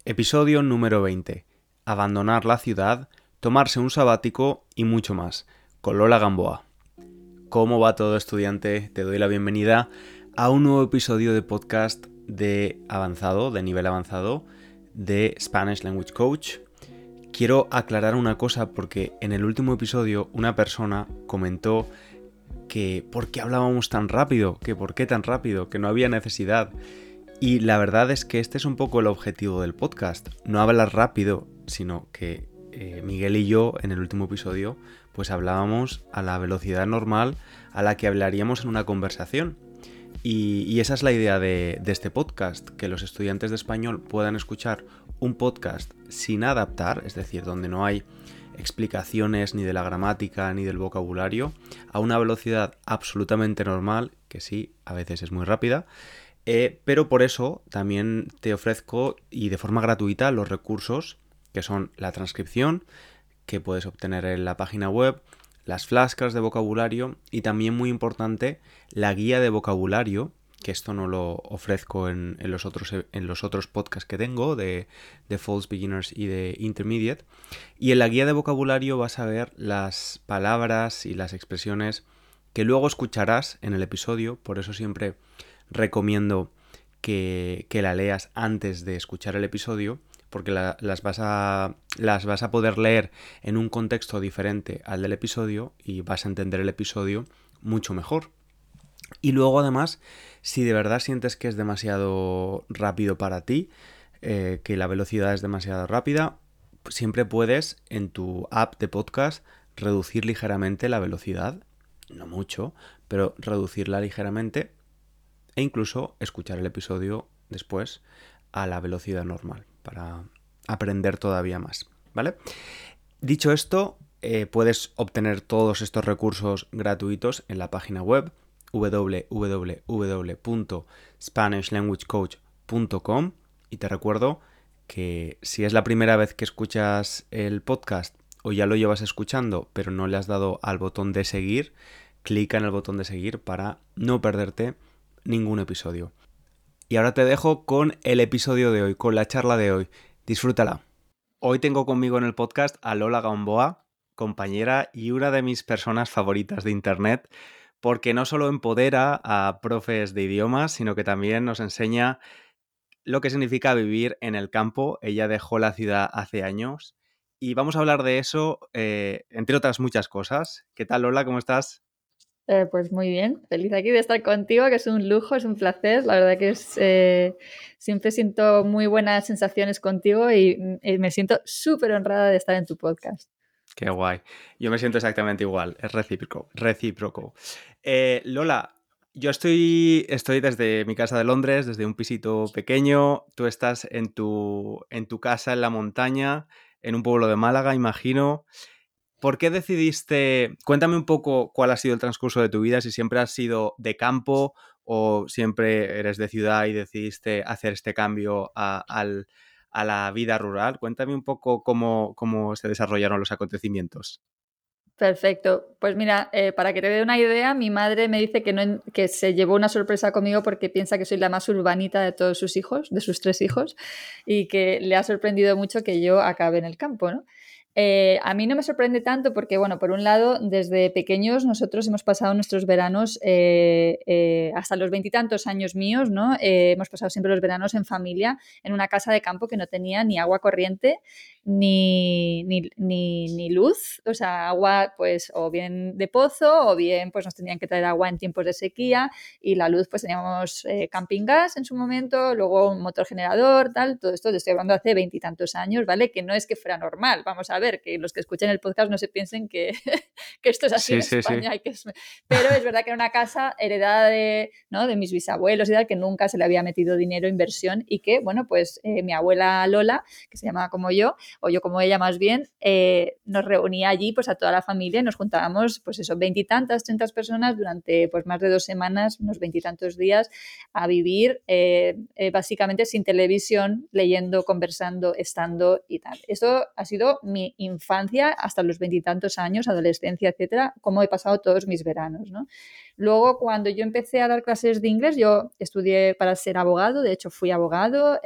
Episodio número 20. Abandonar la ciudad, tomarse un sabático y mucho más, con Lola Gamboa. ¿Cómo va todo, estudiante? Te doy la bienvenida a un nuevo episodio de podcast de nivel avanzado, de Spanish Language Coach. Quiero aclarar una cosa porque en el último episodio una persona comentó que ¿por qué hablábamos tan rápido? Que ¿por qué tan rápido? Que no había necesidad. Y la verdad es que este es un poco el objetivo del podcast, no hablar rápido, sino que Miguel y yo en el último episodio pues hablábamos a la velocidad normal a la que hablaríamos en una conversación. Y esa es la idea de este podcast, que los estudiantes de español puedan escuchar un podcast sin adaptar, es decir, donde no hay explicaciones ni de la gramática ni del vocabulario, a una velocidad absolutamente normal, que sí, a veces es muy rápida. Pero por eso también te ofrezco y de forma gratuita los recursos que son la transcripción que puedes obtener en la página web, las flashcards de vocabulario y también muy importante la guía de vocabulario, que esto no lo ofrezco en los otros podcasts que tengo de False Beginners y de Intermediate. Y en la guía de vocabulario vas a ver las palabras y las expresiones que luego escucharás en el episodio, por eso siempre recomiendo que la leas antes de escuchar el episodio, porque las vas a poder leer en un contexto diferente al del episodio y vas a entender el episodio mucho mejor. Y luego además, si de verdad sientes que es demasiado rápido para ti, que la velocidad es demasiado rápida, siempre puedes en tu app de podcast reducir ligeramente la velocidad, no mucho, pero reducirla ligeramente e incluso escuchar el episodio después a la velocidad normal para aprender todavía más, ¿vale? Dicho esto, puedes obtener todos estos recursos gratuitos en la página web www.spanishlanguagecoach.com y te recuerdo que si es la primera vez que escuchas el podcast o ya lo llevas escuchando pero no le has dado al botón de seguir, clica en el botón de seguir para no perderte ningún episodio. Y ahora te dejo con el episodio de hoy, con la charla de hoy. Disfrútala. Hoy tengo conmigo en el podcast a Lola Gamboa, compañera y una de mis personas favoritas de internet, porque no solo empodera a profes de idiomas, sino que también nos enseña lo que significa vivir en el campo. Ella dejó la ciudad hace años y vamos a hablar de eso, entre otras muchas cosas. ¿Qué tal, Lola? ¿Cómo estás? Pues muy bien, feliz aquí de estar contigo, que es un lujo, es un placer. La verdad que siempre siento muy buenas sensaciones contigo y me siento súper honrada de estar en tu podcast. Qué guay. Yo me siento exactamente igual, es recíproco. Lola, yo estoy desde mi casa de Londres, desde un pisito pequeño. Tú estás en tu casa en la montaña, en un pueblo de Málaga, imagino. ¿Por qué decidiste? Cuéntame un poco cuál ha sido el transcurso de tu vida, si siempre has sido de campo o siempre eres de ciudad y decidiste hacer este cambio a la vida rural. Cuéntame un poco cómo se desarrollaron los acontecimientos. Perfecto. Pues mira, para que te dé una idea, mi madre me dice que se llevó una sorpresa conmigo porque piensa que soy la más urbanita de todos sus hijos, de sus 3 hijos, y que le ha sorprendido mucho que yo acabe en el campo, ¿no? A mí no me sorprende tanto porque, bueno, por un lado, desde pequeños nosotros hemos pasado nuestros veranos hasta los 20 y tantos años míos, ¿no? Hemos pasado siempre los veranos en familia, en una casa de campo que no tenía ni agua corriente ni luz, o sea, agua pues o bien de pozo o bien pues nos tenían que traer agua en tiempos de sequía y la luz pues teníamos camping gas en su momento, luego un motor generador, tal, todo esto te estoy hablando hace 20 y tantos años, ¿vale? Que no es que fuera normal, vamos a ver, que los que escuchen el podcast no se piensen que, que esto es así Sí, en sí, sí. España, pero es verdad que era una casa heredada ¿no? de mis bisabuelos y tal, que nunca se le había metido dinero, inversión y que, bueno, pues mi abuela Lola, que se llamaba como yo, o yo como ella más bien, nos reunía allí pues a toda la familia y nos juntábamos pues eso, 20 y tantas, 30 personas durante pues más de 2 semanas, unos 20 y tantos días a vivir básicamente sin televisión, leyendo, conversando, estando y tal. Eso ha sido mi infancia hasta los 20 y tantos años, adolescencia, etcétera, cómo he pasado todos mis veranos, ¿no? Luego, cuando yo empecé a dar clases de inglés, yo estudié para ser abogado, de hecho fui abogado,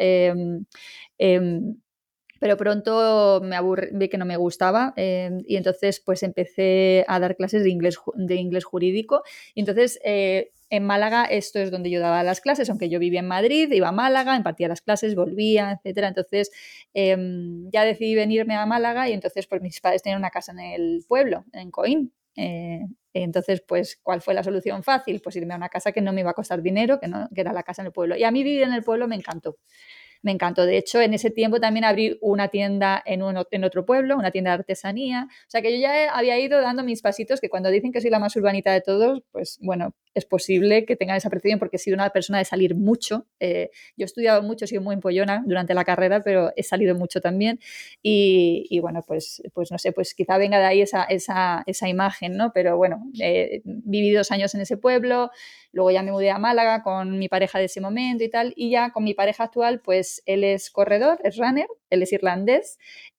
pero pronto vi que no me gustaba, y entonces pues empecé a dar clases de inglés jurídico. Y entonces en Málaga esto es donde yo daba las clases, aunque yo vivía en Madrid, iba a Málaga, impartía las clases, volvía, etcétera. Entonces ya decidí venirme a Málaga y entonces pues mis padres tenían una casa en el pueblo, en Coín. Entonces, pues, ¿cuál fue la solución fácil? Pues irme a una casa que no me iba a costar dinero, que era la casa en el pueblo. Y a mí vivir en el pueblo me encantó. Me encantó. De hecho, en ese tiempo también abrí una tienda en otro pueblo, una tienda de artesanía. O sea, que yo ya había ido dando mis pasitos, que cuando dicen que soy la más urbanita de todos, pues bueno, es posible que tengan esa percepción porque he sido una persona de salir mucho. Yo he estudiado mucho, he sido muy empollona durante la carrera, pero he salido mucho también. Y bueno, pues no sé, pues quizá venga de ahí esa imagen, ¿no? Pero bueno, viví 2 años en ese pueblo. Luego ya me mudé a Málaga con mi pareja de ese momento y tal, y ya con mi pareja actual, pues él es corredor, es runner, él es irlandés,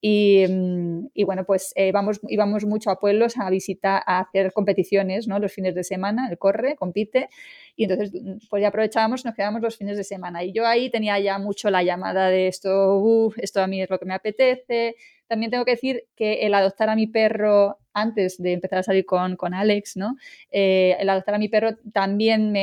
y bueno, pues íbamos mucho a pueblos a visitar, a hacer competiciones, ¿no? Los fines de semana, él corre, compite, y entonces pues ya aprovechábamos, nos quedábamos los fines de semana, y yo ahí tenía ya mucho la llamada de esto a mí es lo que me apetece. También tengo que decir que el adoptar a mi perro antes de empezar a salir con Alex, ¿no? El adoptar a mi perro también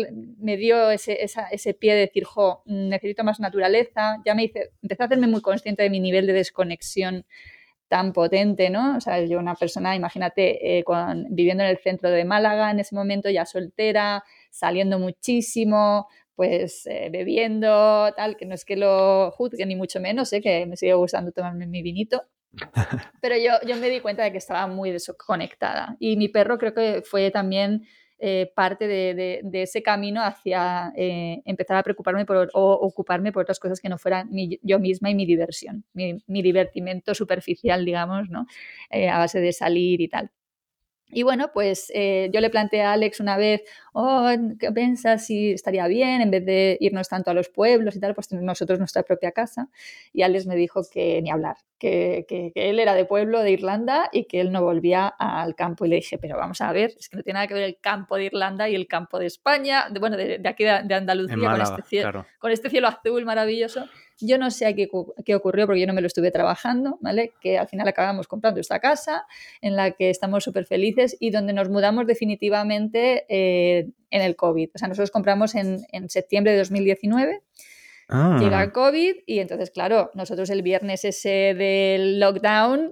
me dio ese pie de decir, necesito más naturaleza. Ya empecé a hacerme muy consciente de mi nivel de desconexión tan potente, ¿no? O sea, yo una persona, imagínate, viviendo en el centro de Málaga en ese momento, ya soltera, saliendo muchísimo, pues bebiendo, tal, que no es que lo juzgue ni mucho menos, que me sigue gustando tomarme mi vinito, pero yo me di cuenta de que estaba muy desconectada. Y mi perro creo que fue también parte de ese camino hacia empezar a preocuparme o ocuparme por otras cosas que no fueran yo misma y mi diversión, mi divertimento superficial, digamos, ¿no? A base de salir y tal. Y bueno, pues yo le planteé a Alex una vez, ¿qué piensas si estaría bien en vez de irnos tanto a los pueblos y tal, pues tener nosotros nuestra propia casa? Y Alex me dijo que ni hablar, que él era de pueblo, de Irlanda, y que él no volvía al campo. Y le dije, pero vamos a ver, es que no tiene nada que ver el campo de Irlanda y el campo de España, de aquí de Andalucía, En Málaga, claro. con este cielo azul maravilloso. Yo no sé qué ocurrió porque yo no me lo estuve trabajando, ¿vale? Que al final acabamos comprando esta casa en la que estamos súper felices y donde nos mudamos definitivamente en el COVID. O sea, nosotros compramos en septiembre de 2019, llega el COVID y entonces, claro, nosotros el viernes ese del lockdown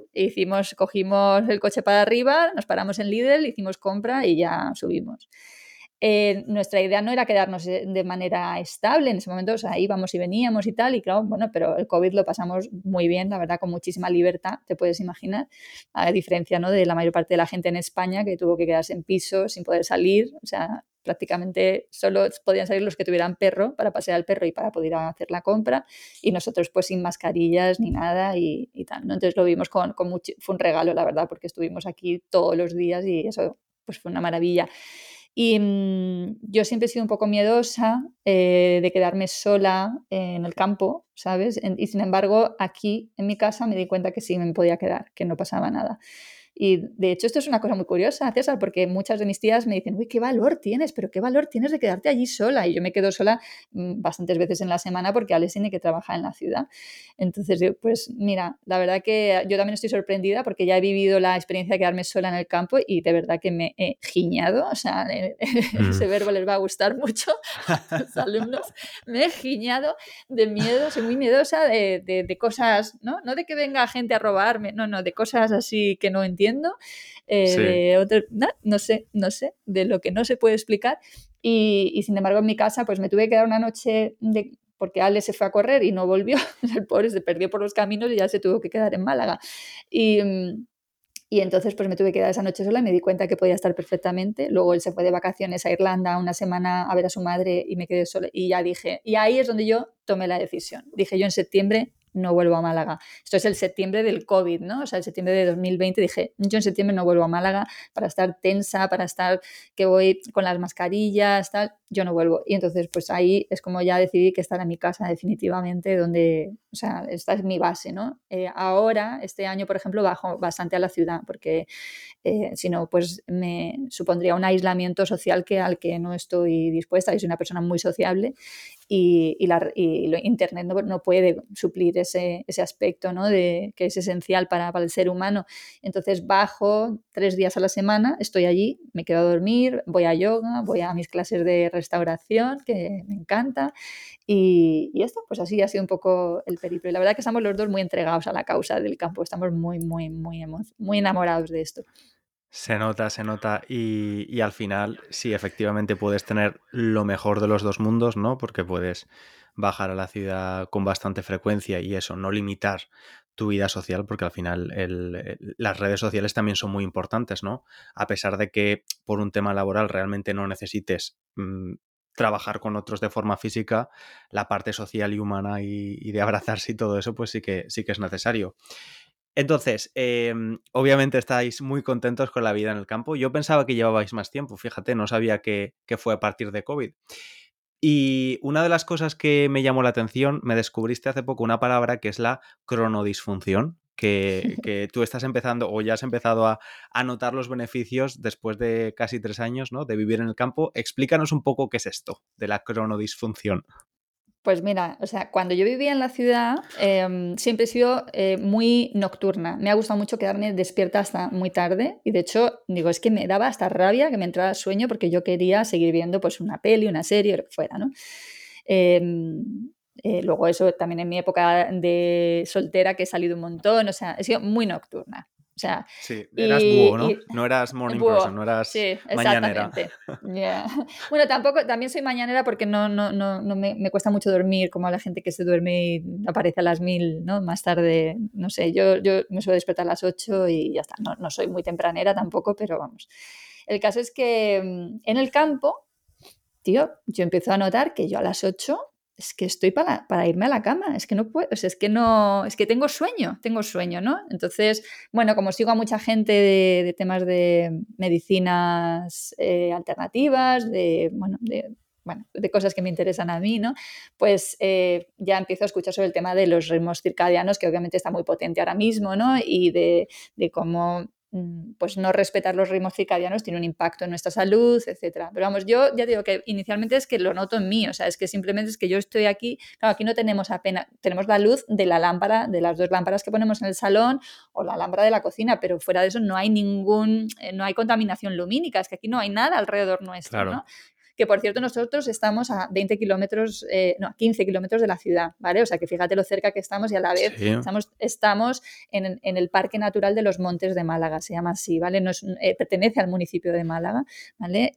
cogimos el coche para arriba, nos paramos en Lidl, hicimos compra y ya subimos. Nuestra idea no era quedarnos de manera estable en ese momento, o sea, íbamos y veníamos y tal, y claro, bueno, pero el COVID lo pasamos muy bien, la verdad, con muchísima libertad, te puedes imaginar, a diferencia, ¿no?, de la mayor parte de la gente en España que tuvo que quedarse en piso sin poder salir, o sea, prácticamente solo podían salir los que tuvieran perro para pasear al perro y para poder hacer la compra, y nosotros pues sin mascarillas ni nada y tal, ¿no? Entonces lo vimos fue un regalo, la verdad, porque estuvimos aquí todos los días y eso pues fue una maravilla. Y yo siempre he sido un poco miedosa de quedarme sola en el campo, ¿sabes? Y sin embargo, aquí en mi casa me di cuenta que sí me podía quedar, que no pasaba nada. Y de hecho esto es una cosa muy curiosa, César, porque muchas de mis tías me dicen, uy, qué valor tienes, pero qué valor tienes de quedarte allí sola. Y yo me quedo sola bastantes veces en la semana porque Alex tiene que trabajar en la ciudad. Entonces, pues mira, la verdad que yo también estoy sorprendida porque ya he vivido la experiencia de quedarme sola en el campo y de verdad que me he giñado, o sea, ese verbo les va a gustar mucho a tus alumnos, me he giñado de miedo, soy muy miedosa de cosas, ¿no? No de que venga gente a robarme, no, de cosas así que no entiendo. Sí. No sé, de lo que no se puede explicar. Y sin embargo, en mi casa, pues me tuve que quedar una noche porque Ale se fue a correr y no volvió. El pobre se perdió por los caminos y ya se tuvo que quedar en Málaga. Y entonces pues me tuve que quedar esa noche sola y me di cuenta que podía estar perfectamente. Luego él se fue de vacaciones a Irlanda una semana a ver a su madre y me quedé sola. Y ya dije, y ahí es donde yo tomé la decisión. Dije, yo en septiembre no vuelvo a Málaga. Esto es el septiembre del COVID, ¿no? O sea, el septiembre de 2020 dije, yo en septiembre no vuelvo a Málaga para estar tensa, para estar que voy con las mascarillas, tal, yo no vuelvo. Y entonces, pues ahí es como ya decidí que esta era mi casa definitivamente, donde, o sea, esta es mi base, ¿no? Ahora, este año, por ejemplo, bajo bastante a la ciudad, porque si no, pues me supondría un aislamiento social al que no estoy dispuesta. Yo soy una persona muy sociable y Internet no puede suplir ese aspecto, ¿no? Que es esencial para el ser humano. Entonces bajo 3 días a la semana, estoy allí, me quedo a dormir, voy a yoga, voy a mis clases de restauración, que me encanta, y esto, pues así ha sido un poco el periplo. Y la verdad que estamos los dos muy entregados a la causa del campo, estamos muy, muy, muy, muy enamorados de esto. Se nota, se nota. Y al final, sí, efectivamente puedes tener lo mejor de los dos mundos, ¿no? Porque puedes bajar a la ciudad con bastante frecuencia y eso, no limitar tu vida social, porque al final las redes sociales también son muy importantes, ¿no? A pesar de que por un tema laboral realmente no necesites trabajar con otros de forma física, la parte social y humana y de abrazarse y todo eso, pues sí que es necesario. Entonces, obviamente estáis muy contentos con la vida en el campo. Yo pensaba que llevabais más tiempo, fíjate, no sabía que fue a partir de COVID. Y una de las cosas que me llamó la atención, me descubriste hace poco una palabra que es la cronodisfunción, que tú estás empezando o ya has empezado a notar los beneficios después de casi 3 años, ¿no? De vivir en el campo. Explícanos un poco qué es esto de la cronodisfunción. Pues mira, o sea, cuando yo vivía en la ciudad, siempre he sido muy nocturna. Me ha gustado mucho quedarme despierta hasta muy tarde y de hecho, digo, es que me daba hasta rabia que me entrara sueño porque yo quería seguir viendo pues una peli, una serie, o lo que fuera, ¿no? Luego eso también en mi época de soltera que he salido un montón, o sea, he sido muy nocturna. O sea, Sí, eras búho, ¿no? y No eras morning person, Buah, no eras sí, mañanera. exactamente. Ya. Bueno, tampoco, también soy mañanera porque no me cuesta mucho dormir, como a la gente que se duerme y aparece a las 1000, ¿no? Más tarde, no sé, yo me suelo despertar a las 8 y ya está. No soy muy tempranera tampoco, pero vamos. El caso es que en el campo, tío, yo empiezo a notar que yo a las 8 es que estoy para irme a la cama, es que no puedo, o sea, es que no, es que tengo sueño, ¿no? Entonces, bueno, como sigo a mucha gente de temas de medicinas alternativas, bueno, de cosas que me interesan a mí, ¿no? Pues ya empiezo a escuchar sobre el tema de los ritmos circadianos, que obviamente está muy potente ahora mismo, ¿no? Y de cómo pues no respetar los ritmos circadianos tiene un impacto en nuestra salud, etcétera. Pero vamos, yo ya digo que inicialmente es que lo noto en mí, o sea, es que simplemente es que yo estoy aquí, claro, aquí no tenemos apenas, tenemos la luz de la lámpara, de las 2 lámparas que ponemos en el salón o la lámpara de la cocina, pero fuera de eso no hay no hay contaminación lumínica, es que aquí no hay nada alrededor nuestro, Claro. ¿no? Que por cierto nosotros estamos a 20 kilómetros, no, a 15 kilómetros de la ciudad, ¿vale? O sea que fíjate lo cerca que estamos y a la vez Sí. estamos en el Parque Natural de los Montes de Málaga, se llama así, ¿vale? No es, pertenece al municipio de Málaga, ¿vale?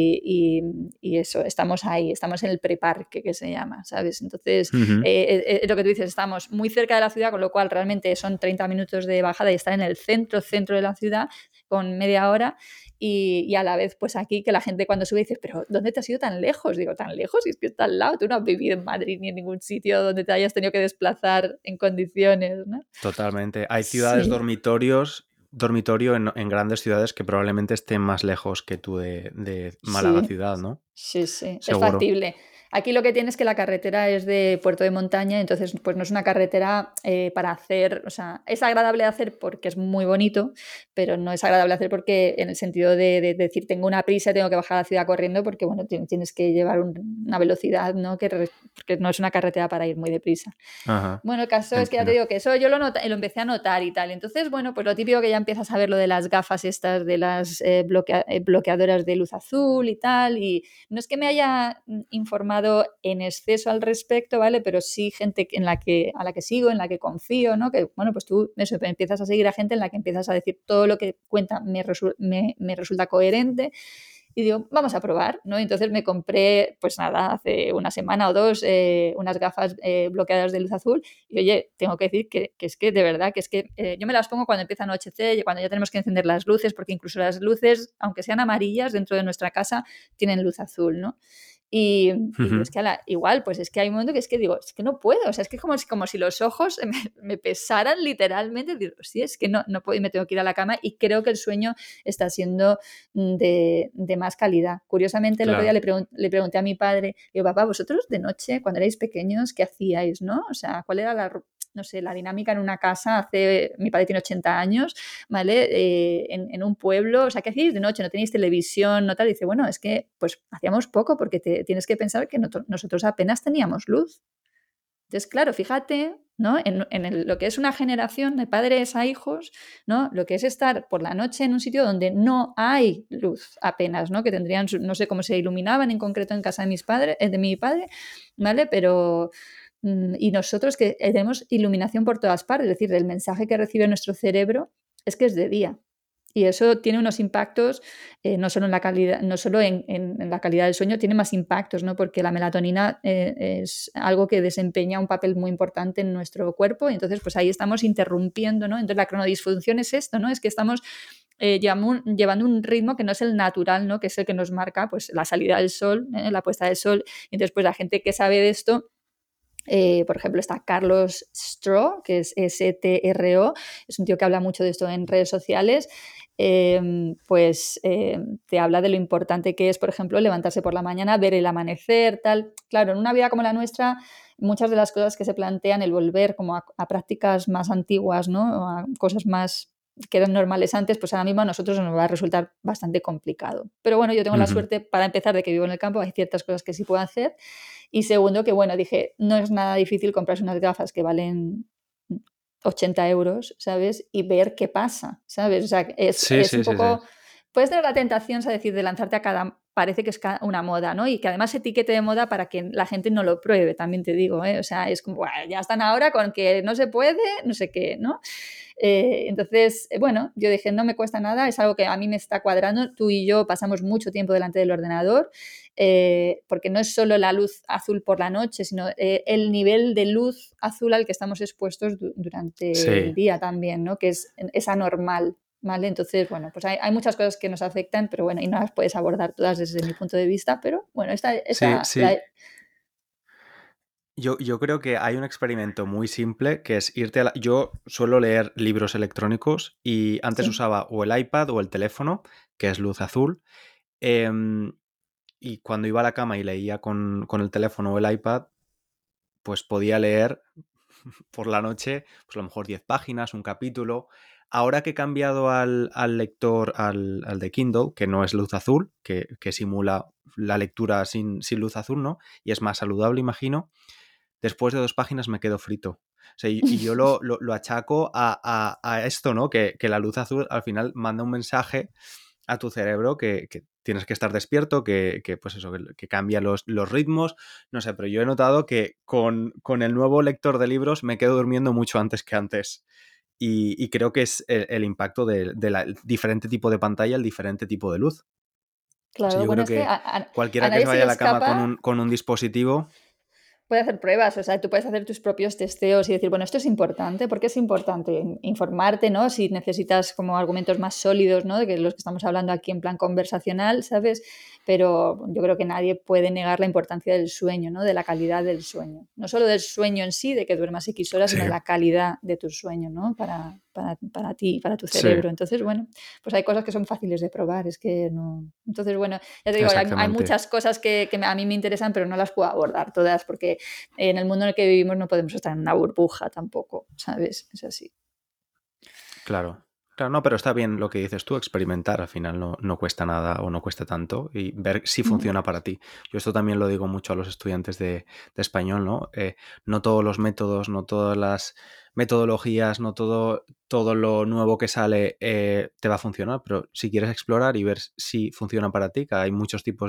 Y eso, estamos ahí, estamos en el preparque que se llama, ¿sabes? Entonces, Ujú. lo que tú dices, estamos muy cerca de la ciudad, con lo cual realmente son 30 minutos de bajada y estar en el centro de la ciudad con media hora y a la vez pues aquí que la gente cuando sube dice, pero ¿dónde te has ido tan lejos? Digo, tan lejos, y es que está al lado, tú no has vivido en Madrid ni en ningún sitio donde te hayas tenido que desplazar en condiciones, ¿no? Totalmente. Hay ciudades Sí, dormitorio en grandes ciudades que probablemente estén más lejos que tú de Málaga sí, ciudad, ¿no? sí, es Seguro. factible. Aquí lo que tienes es que la carretera es de puerto de montaña, entonces pues no es una carretera para hacer, o sea, es agradable de hacer porque es muy bonito, pero no es agradable de hacer porque en el sentido de decir tengo una prisa y tengo que bajar a la ciudad corriendo porque bueno, tienes que llevar una velocidad, ¿no? Porque no es una carretera para ir muy deprisa. Ajá. Bueno, el caso es que ya te Entiendo. digo que eso yo lo empecé a notar y tal. Entonces, bueno, pues lo típico que ya empiezas a ver lo de las gafas estas, de las bloqueadoras de luz azul y tal. Y no es que me haya informado en exceso al respecto, ¿vale? Pero sí gente a la que sigo, en la que confío, ¿no? Que, bueno, pues tú eso, empiezas a seguir a gente en la que empiezas a decir todo lo que cuenta me resulta coherente y digo, vamos a probar, ¿no? Entonces me compré, pues nada, hace una semana o dos, unas gafas bloqueadas de luz azul. Y oye, tengo que decir que es que de verdad, que es que yo me las pongo cuando empieza a anochecer y cuando ya tenemos que encender las luces, porque incluso las luces, aunque sean amarillas dentro de nuestra casa, tienen luz azul, ¿no? Y yo es que igual, pues es que hay un momento que es que digo, es que no puedo, o sea, es que como si los ojos me pesaran literalmente, digo, sí, es que no puedo y me tengo que ir a la cama y creo que el sueño está siendo de más calidad. Curiosamente, el otro día Claro. le pregunté a mi padre, digo, papá, vosotros de noche, cuando erais pequeños, ¿qué hacíais, no? O sea, ¿cuál era no sé, la dinámica en una casa mi padre tiene 80 años, ¿vale? En un pueblo, o sea, ¿qué hacíais de noche? ¿No tenéis televisión? ¿No tal? Y dice, bueno, es que pues hacíamos poco porque tienes que pensar que nosotros apenas teníamos luz. Entonces, claro, fíjate, ¿no? Lo que es una generación de padres a hijos, ¿no? Lo que es estar por la noche en un sitio donde no hay luz apenas, ¿no? Que tendrían, no sé cómo se iluminaban en concreto en casa de de mi padre, ¿vale? Pero y nosotros que tenemos iluminación por todas partes, es decir, el mensaje que recibe nuestro cerebro es que es de día. Y eso tiene unos impactos, no solo en la calidad, no solo en la calidad del sueño, tiene más impactos, ¿no? Porque la melatonina es algo que desempeña un papel muy importante en nuestro cuerpo, y entonces pues ahí estamos interrumpiendo, ¿no? Entonces la cronodisfunción es esto, ¿no? Es que estamos llevando un ritmo que no es el natural, ¿no? Que es el que nos marca pues la salida del sol, la puesta del sol. Y entonces pues la gente que sabe de esto, por ejemplo, está Carlos Stroh, que es STRO, es un tío que habla mucho de esto en redes sociales, te habla de lo importante que es, por ejemplo, levantarse por la mañana, ver el amanecer, tal. Claro, en una vida como la nuestra, muchas de las cosas que se plantean, el volver como a prácticas más antiguas, ¿no? A cosas más que eran normales antes, pues ahora mismo a nosotros nos va a resultar bastante complicado. Pero bueno, yo tengo la Ujú. suerte, para empezar, de que vivo en el campo, hay ciertas cosas que sí puedo hacer. Y segundo, que bueno, dije, no es nada difícil comprarse unas gafas que valen 80 euros, ¿sabes? Y ver qué pasa, ¿sabes? O sea, Sí, es sí, un sí, sí. poco... Puedes tener la tentación, es decir, de lanzarte a cada... Parece que es una moda, ¿no? Y que además etiquete de moda para que la gente no lo pruebe, también te digo, ¿eh? O sea, es como, "Buah, ya están ahora con que no se puede, no sé qué, ¿no?". Entonces, bueno, yo dije, no me cuesta nada, es algo que a mí me está cuadrando. Tú y yo pasamos mucho tiempo delante del ordenador, porque no es solo la luz azul por la noche, sino el nivel de luz azul al que estamos expuestos durante el Sí, día también, ¿no? Que es anormal, ¿vale? Entonces, bueno, pues hay muchas cosas que nos afectan, pero bueno, y no las puedes abordar todas desde mi punto de vista, pero bueno, sí, sí. Yo creo que hay un experimento muy simple que es irte a la... Yo suelo leer libros electrónicos y antes sí. usaba o el iPad o el teléfono, que es luz azul. em, y cuando iba a la cama y leía con el teléfono o el iPad, pues podía leer por la noche, pues a lo mejor 10 páginas, un capítulo. Ahora que he cambiado al lector, al de Kindle, que no es luz azul, que simula la lectura sin luz azul, ¿no? Y es más saludable, imagino. Después de 2 páginas me quedo frito. O sea, y yo lo achaco a esto, ¿no? Que la luz azul al final manda un mensaje a tu cerebro que tienes que estar despierto, pues eso, que cambia los ritmos, no sé, pero yo he notado que con el nuevo lector de libros me quedo durmiendo mucho antes que antes. Y creo que es el impacto de la diferente tipo de pantalla, el diferente tipo de luz. O sea, Claro, yo bueno, creo es que que a cualquiera que nadie se se vaya le a la cama con escapa. un dispositivo, Puede hacer pruebas, o sea, tú puedes hacer tus propios testeos y decir, bueno, esto es importante, ¿por qué es importante? Informarte, ¿no? Si necesitas como argumentos más sólidos, ¿no? De que los que estamos hablando aquí en plan conversacional, ¿sabes? Pero yo creo que nadie puede negar la importancia del sueño, ¿no? De la calidad del sueño. No solo del sueño en sí, de que duermas X horas, sí, sino de la calidad de tu sueño, ¿no? Para ti, para tu sí, cerebro. Entonces, bueno, pues hay cosas que son fáciles de probar, es que no... Entonces, bueno, ya te digo, hay exactamente. muchas cosas que a mí me interesan, pero no las puedo abordar todas porque en el mundo en el que vivimos no podemos estar en una burbuja tampoco, ¿sabes? Es así. Claro. Claro, no, pero está bien lo que dices tú, experimentar al final no cuesta nada o no cuesta tanto y ver si Mm. funciona para ti. Yo esto también lo digo mucho a los estudiantes de español, ¿no? No todos los métodos, no todas las metodologías, no todo lo nuevo que sale te va a funcionar, pero si quieres explorar y ver si funciona para ti, que hay muchos tipos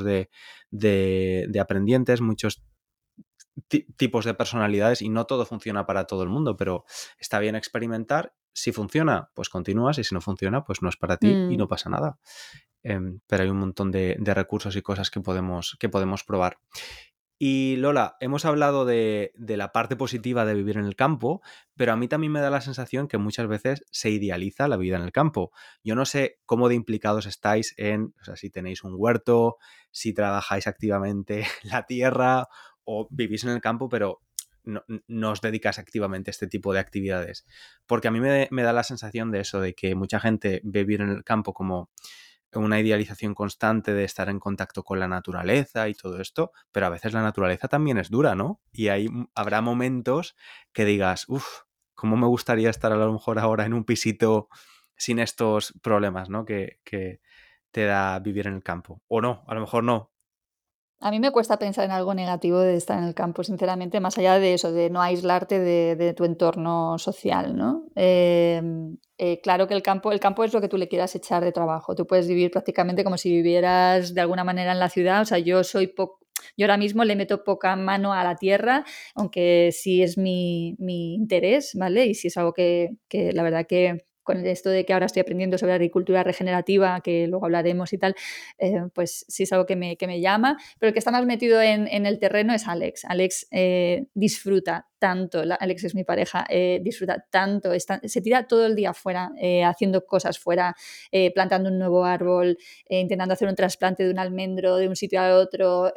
de aprendientes, muchos tipos de personalidades y no todo funciona para todo el mundo, pero está bien experimentar. Si funciona, pues continúas y si no funciona, pues no es para ti y Mm. no pasa nada. Pero hay un montón de recursos y cosas que podemos probar. Y Lola, hemos hablado de la parte positiva de vivir en el campo, pero a mí también me da la sensación que muchas veces se idealiza la vida en el campo. Yo no sé cómo de implicados estáis en, o sea, si tenéis un huerto, si trabajáis activamente la tierra o vivís en el campo, pero no os dedicáis activamente a este tipo de actividades. Porque a mí me da la sensación de eso, de que mucha gente ve vivir en el campo como una idealización constante de estar en contacto con la naturaleza y todo esto, pero a veces la naturaleza también es dura, ¿no? Y habrá momentos que digas, uff, ¿cómo me gustaría estar a lo mejor ahora en un pisito sin estos problemas, ¿no? Que te da vivir en el campo. O no, a lo mejor no. A mí me cuesta pensar en algo negativo de estar en el campo, sinceramente, más allá de eso, de no aislarte de tu entorno social, ¿no? Claro que el campo es lo que tú le quieras echar de trabajo. Tú puedes vivir prácticamente como si vivieras de alguna manera en la ciudad. O sea, yo ahora mismo le meto poca mano a la tierra, aunque sí es mi interés, ¿vale? Y sí es algo que la verdad que con esto de que ahora estoy aprendiendo sobre agricultura regenerativa, que luego hablaremos y tal, pues sí es algo que me llama, pero el que está más metido en el terreno es Alex. Alex disfruta tanto, Alex es mi pareja, disfruta tanto, se tira todo el día afuera, haciendo cosas fuera, plantando un nuevo árbol, intentando hacer un trasplante de un almendro de un sitio al otro,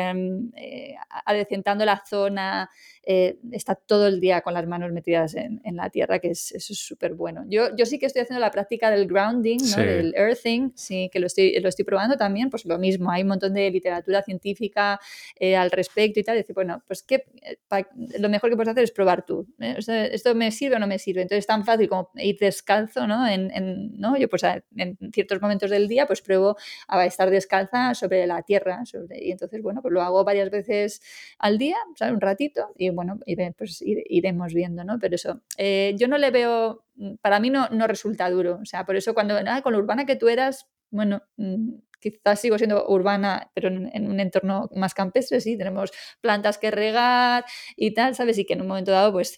adecentando la zona, está todo el día con las manos metidas en la tierra, que eso es súper bueno. Yo sí que estoy haciendo la práctica del grounding, ¿no? Sí. Del earthing, sí, que lo estoy probando también, pues lo mismo, hay un montón de literatura científica al respecto y tal, y decir, bueno, pues lo mejor que puedes hacer es probar tú, ¿eh? O sea, ¿esto me sirve o no me sirve? Entonces es tan fácil como ir descalzo, ¿no? ¿No? Yo pues en ciertos momentos del día pues pruebo a estar descalza sobre la tierra, y entonces, bueno, pues lo hago varias veces al día, ¿sabes? Un ratito, y bueno, pues iremos viendo, ¿no? Pero eso, yo no le veo, para mí no resulta duro, o sea, por eso con lo urbana que tú eras, bueno, quizás sigo siendo urbana, pero en un entorno más campestre, sí, tenemos plantas que regar y tal, ¿sabes? Y que en un momento dado, pues,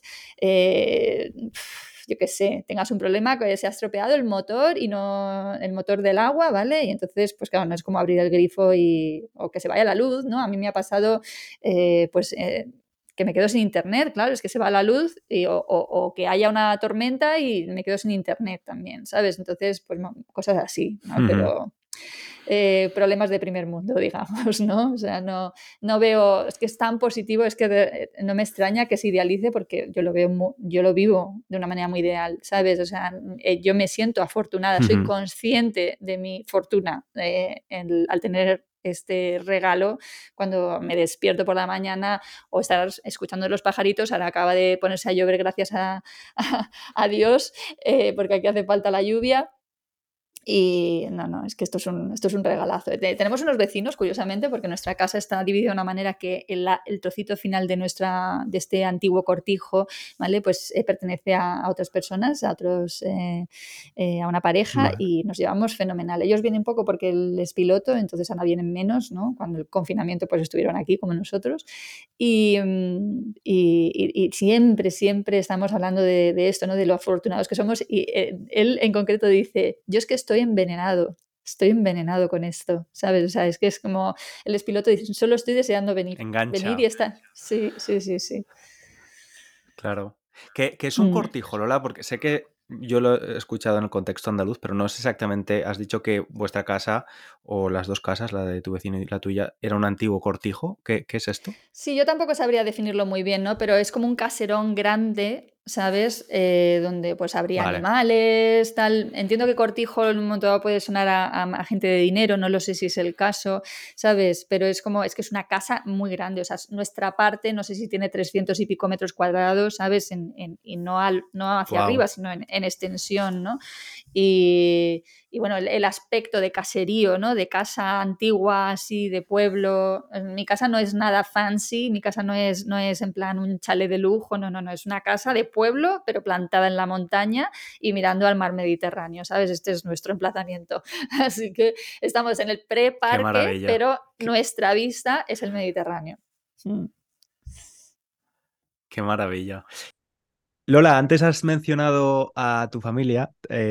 yo qué sé, tengas un problema, que se ha estropeado el motor y no el motor del agua, ¿vale? Y entonces, pues claro, no es como abrir el grifo o que se vaya la luz, ¿no? A mí me ha pasado, pues, que me quedo sin internet, claro, es que se va la luz o que haya una tormenta y me quedo sin internet también, ¿sabes? Entonces, pues cosas así, ¿no? Pero problemas de primer mundo, digamos, ¿no? O sea, no veo, es que es tan positivo, es que no me extraña que se idealice porque yo lo vivo de una manera muy ideal, ¿sabes? O sea, yo me siento afortunada, soy consciente de mi fortuna al tener este regalo cuando me despierto por la mañana o estar escuchando los pajaritos. Ahora acaba de ponerse a llover gracias a Dios, porque aquí hace falta la lluvia. Y no, es que esto es un regalazo. Tenemos unos vecinos, curiosamente, porque nuestra casa está dividida de una manera que el trocito final de este antiguo cortijo, ¿vale? Pues pertenece a otras personas, a una pareja, Vale. y nos llevamos fenomenal. Ellos vienen poco porque él es piloto, entonces ahora vienen menos, ¿no? Cuando el confinamiento pues estuvieron aquí como nosotros. Y siempre estamos hablando de esto, ¿no? De lo afortunados que somos. Y él en concreto dice, yo es que estoy envenenado con esto, ¿sabes? O sea, es que es como, el piloto dice, solo estoy deseando venir Engancha, y estar. Sí, sí, sí, sí. claro. ¿Qué es un Mm. cortijo, Lola? Porque sé que yo lo he escuchado en el contexto andaluz, pero no es exactamente. Has dicho que vuestra casa, o las dos casas, la de tu vecino y la tuya, era un antiguo cortijo. ¿Qué es esto? Sí, yo tampoco sabría definirlo muy bien, ¿no? Pero es como un caserón grande, ¿sabes? Donde pues habría Vale. animales, tal. Entiendo que cortijo en un momento dado puede sonar a gente de dinero, no lo sé si es el caso, ¿sabes? Pero es que es una casa muy grande, o sea, nuestra parte, no sé si tiene 300 y pico metros cuadrados, ¿sabes? Y no hacia arriba, Wow. sino en extensión, ¿no? Y bueno, el aspecto de caserío, ¿no? De casa antigua, así, de pueblo. Mi casa no es nada fancy, mi casa no es en plan un chalet de lujo, no, es una casa de pueblo, pero plantada en la montaña y mirando al mar Mediterráneo, ¿sabes? Este es nuestro emplazamiento. Así que estamos en el Qué preparque, maravilla. pero Qué, nuestra vista es el Mediterráneo. Mm. qué maravilla. Lola, antes has mencionado a tu familia.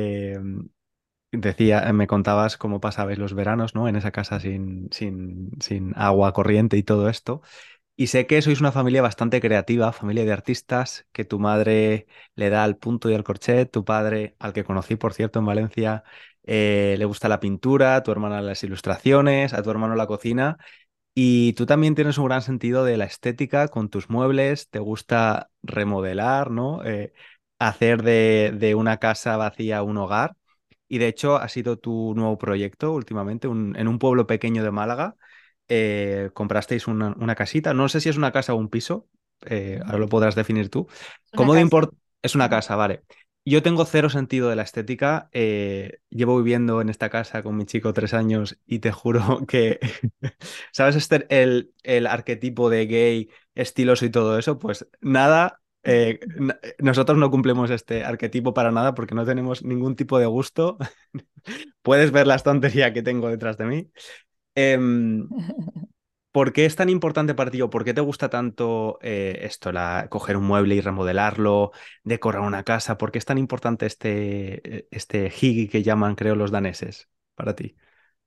Me contabas cómo pasabais los veranos, ¿no? En esa casa sin agua corriente y todo esto. Y sé que sois una familia bastante creativa, familia de artistas, que tu madre le da al punto y al corchet, tu padre, al que conocí, por cierto, en Valencia, le gusta la pintura, tu hermana las ilustraciones, a tu hermano la cocina. Y tú también tienes un gran sentido de la estética con tus muebles, te gusta remodelar, ¿no? Hacer de una casa vacía un hogar. Y de hecho ha sido tu nuevo proyecto últimamente, en un pueblo pequeño de Málaga. Comprasteis una casita, no sé si es una casa o un piso, ahora lo podrás definir tú. Es una ¿Cómo de casa. import Es una casa, vale. Yo tengo cero sentido de la estética. Llevo viviendo en esta casa con mi chico 3 años y te juro que ¿sabes el arquetipo de gay estiloso y todo eso? Pues nada, nosotros no cumplimos este arquetipo para nada porque no tenemos ningún tipo de gusto. Puedes ver la estantería que tengo detrás de mí. Em, ¿Por qué es tan importante para ti o por qué te gusta tanto esto, coger un mueble y remodelarlo, decorar una casa? ¿Por qué es tan importante este hygge que llaman, creo, los daneses para ti?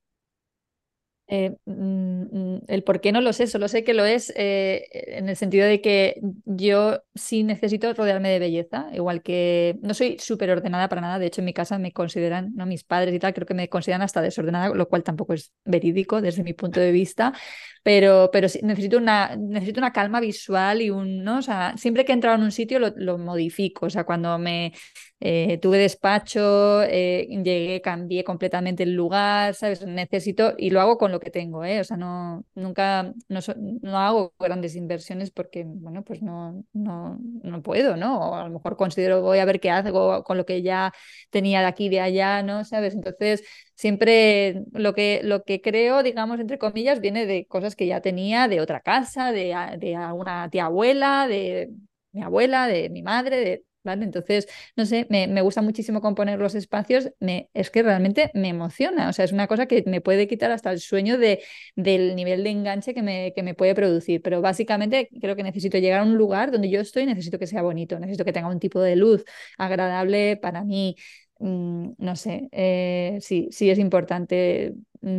El por qué no lo sé, solo sé que lo es en el sentido de que yo sí necesito rodearme de belleza, igual que no soy súper ordenada para nada, de hecho en mi casa me consideran, ¿no? Mis padres y tal, creo que me consideran hasta desordenada, lo cual tampoco es verídico desde mi punto de vista, pero sí, necesito una calma visual y un, ¿no? O sea, siempre que he entrado en un sitio lo modifico, o sea, cuando me tuve despacho, llegué, cambié completamente el lugar, ¿sabes? Necesito, y lo hago con lo que tengo, ¿eh? O sea, nunca, no hago grandes inversiones porque, bueno, pues no puedo, ¿no? O a lo mejor considero, voy a ver qué hago con lo que ya tenía de aquí y de allá, ¿no? ¿Sabes? Entonces, siempre lo que creo, digamos, entre comillas, viene de cosas que ya tenía de otra casa, de alguna tía abuela, de mi abuela, de mi madre, de... ¿Vale? Entonces, no sé, me gusta muchísimo componer los espacios, es que realmente me emociona, o sea, es una cosa que me puede quitar hasta el sueño del nivel de enganche que me puede producir, pero básicamente creo que necesito llegar a un lugar donde yo estoy, necesito que sea bonito, necesito que tenga un tipo de luz agradable para mí, no sé, sí, sí es importante.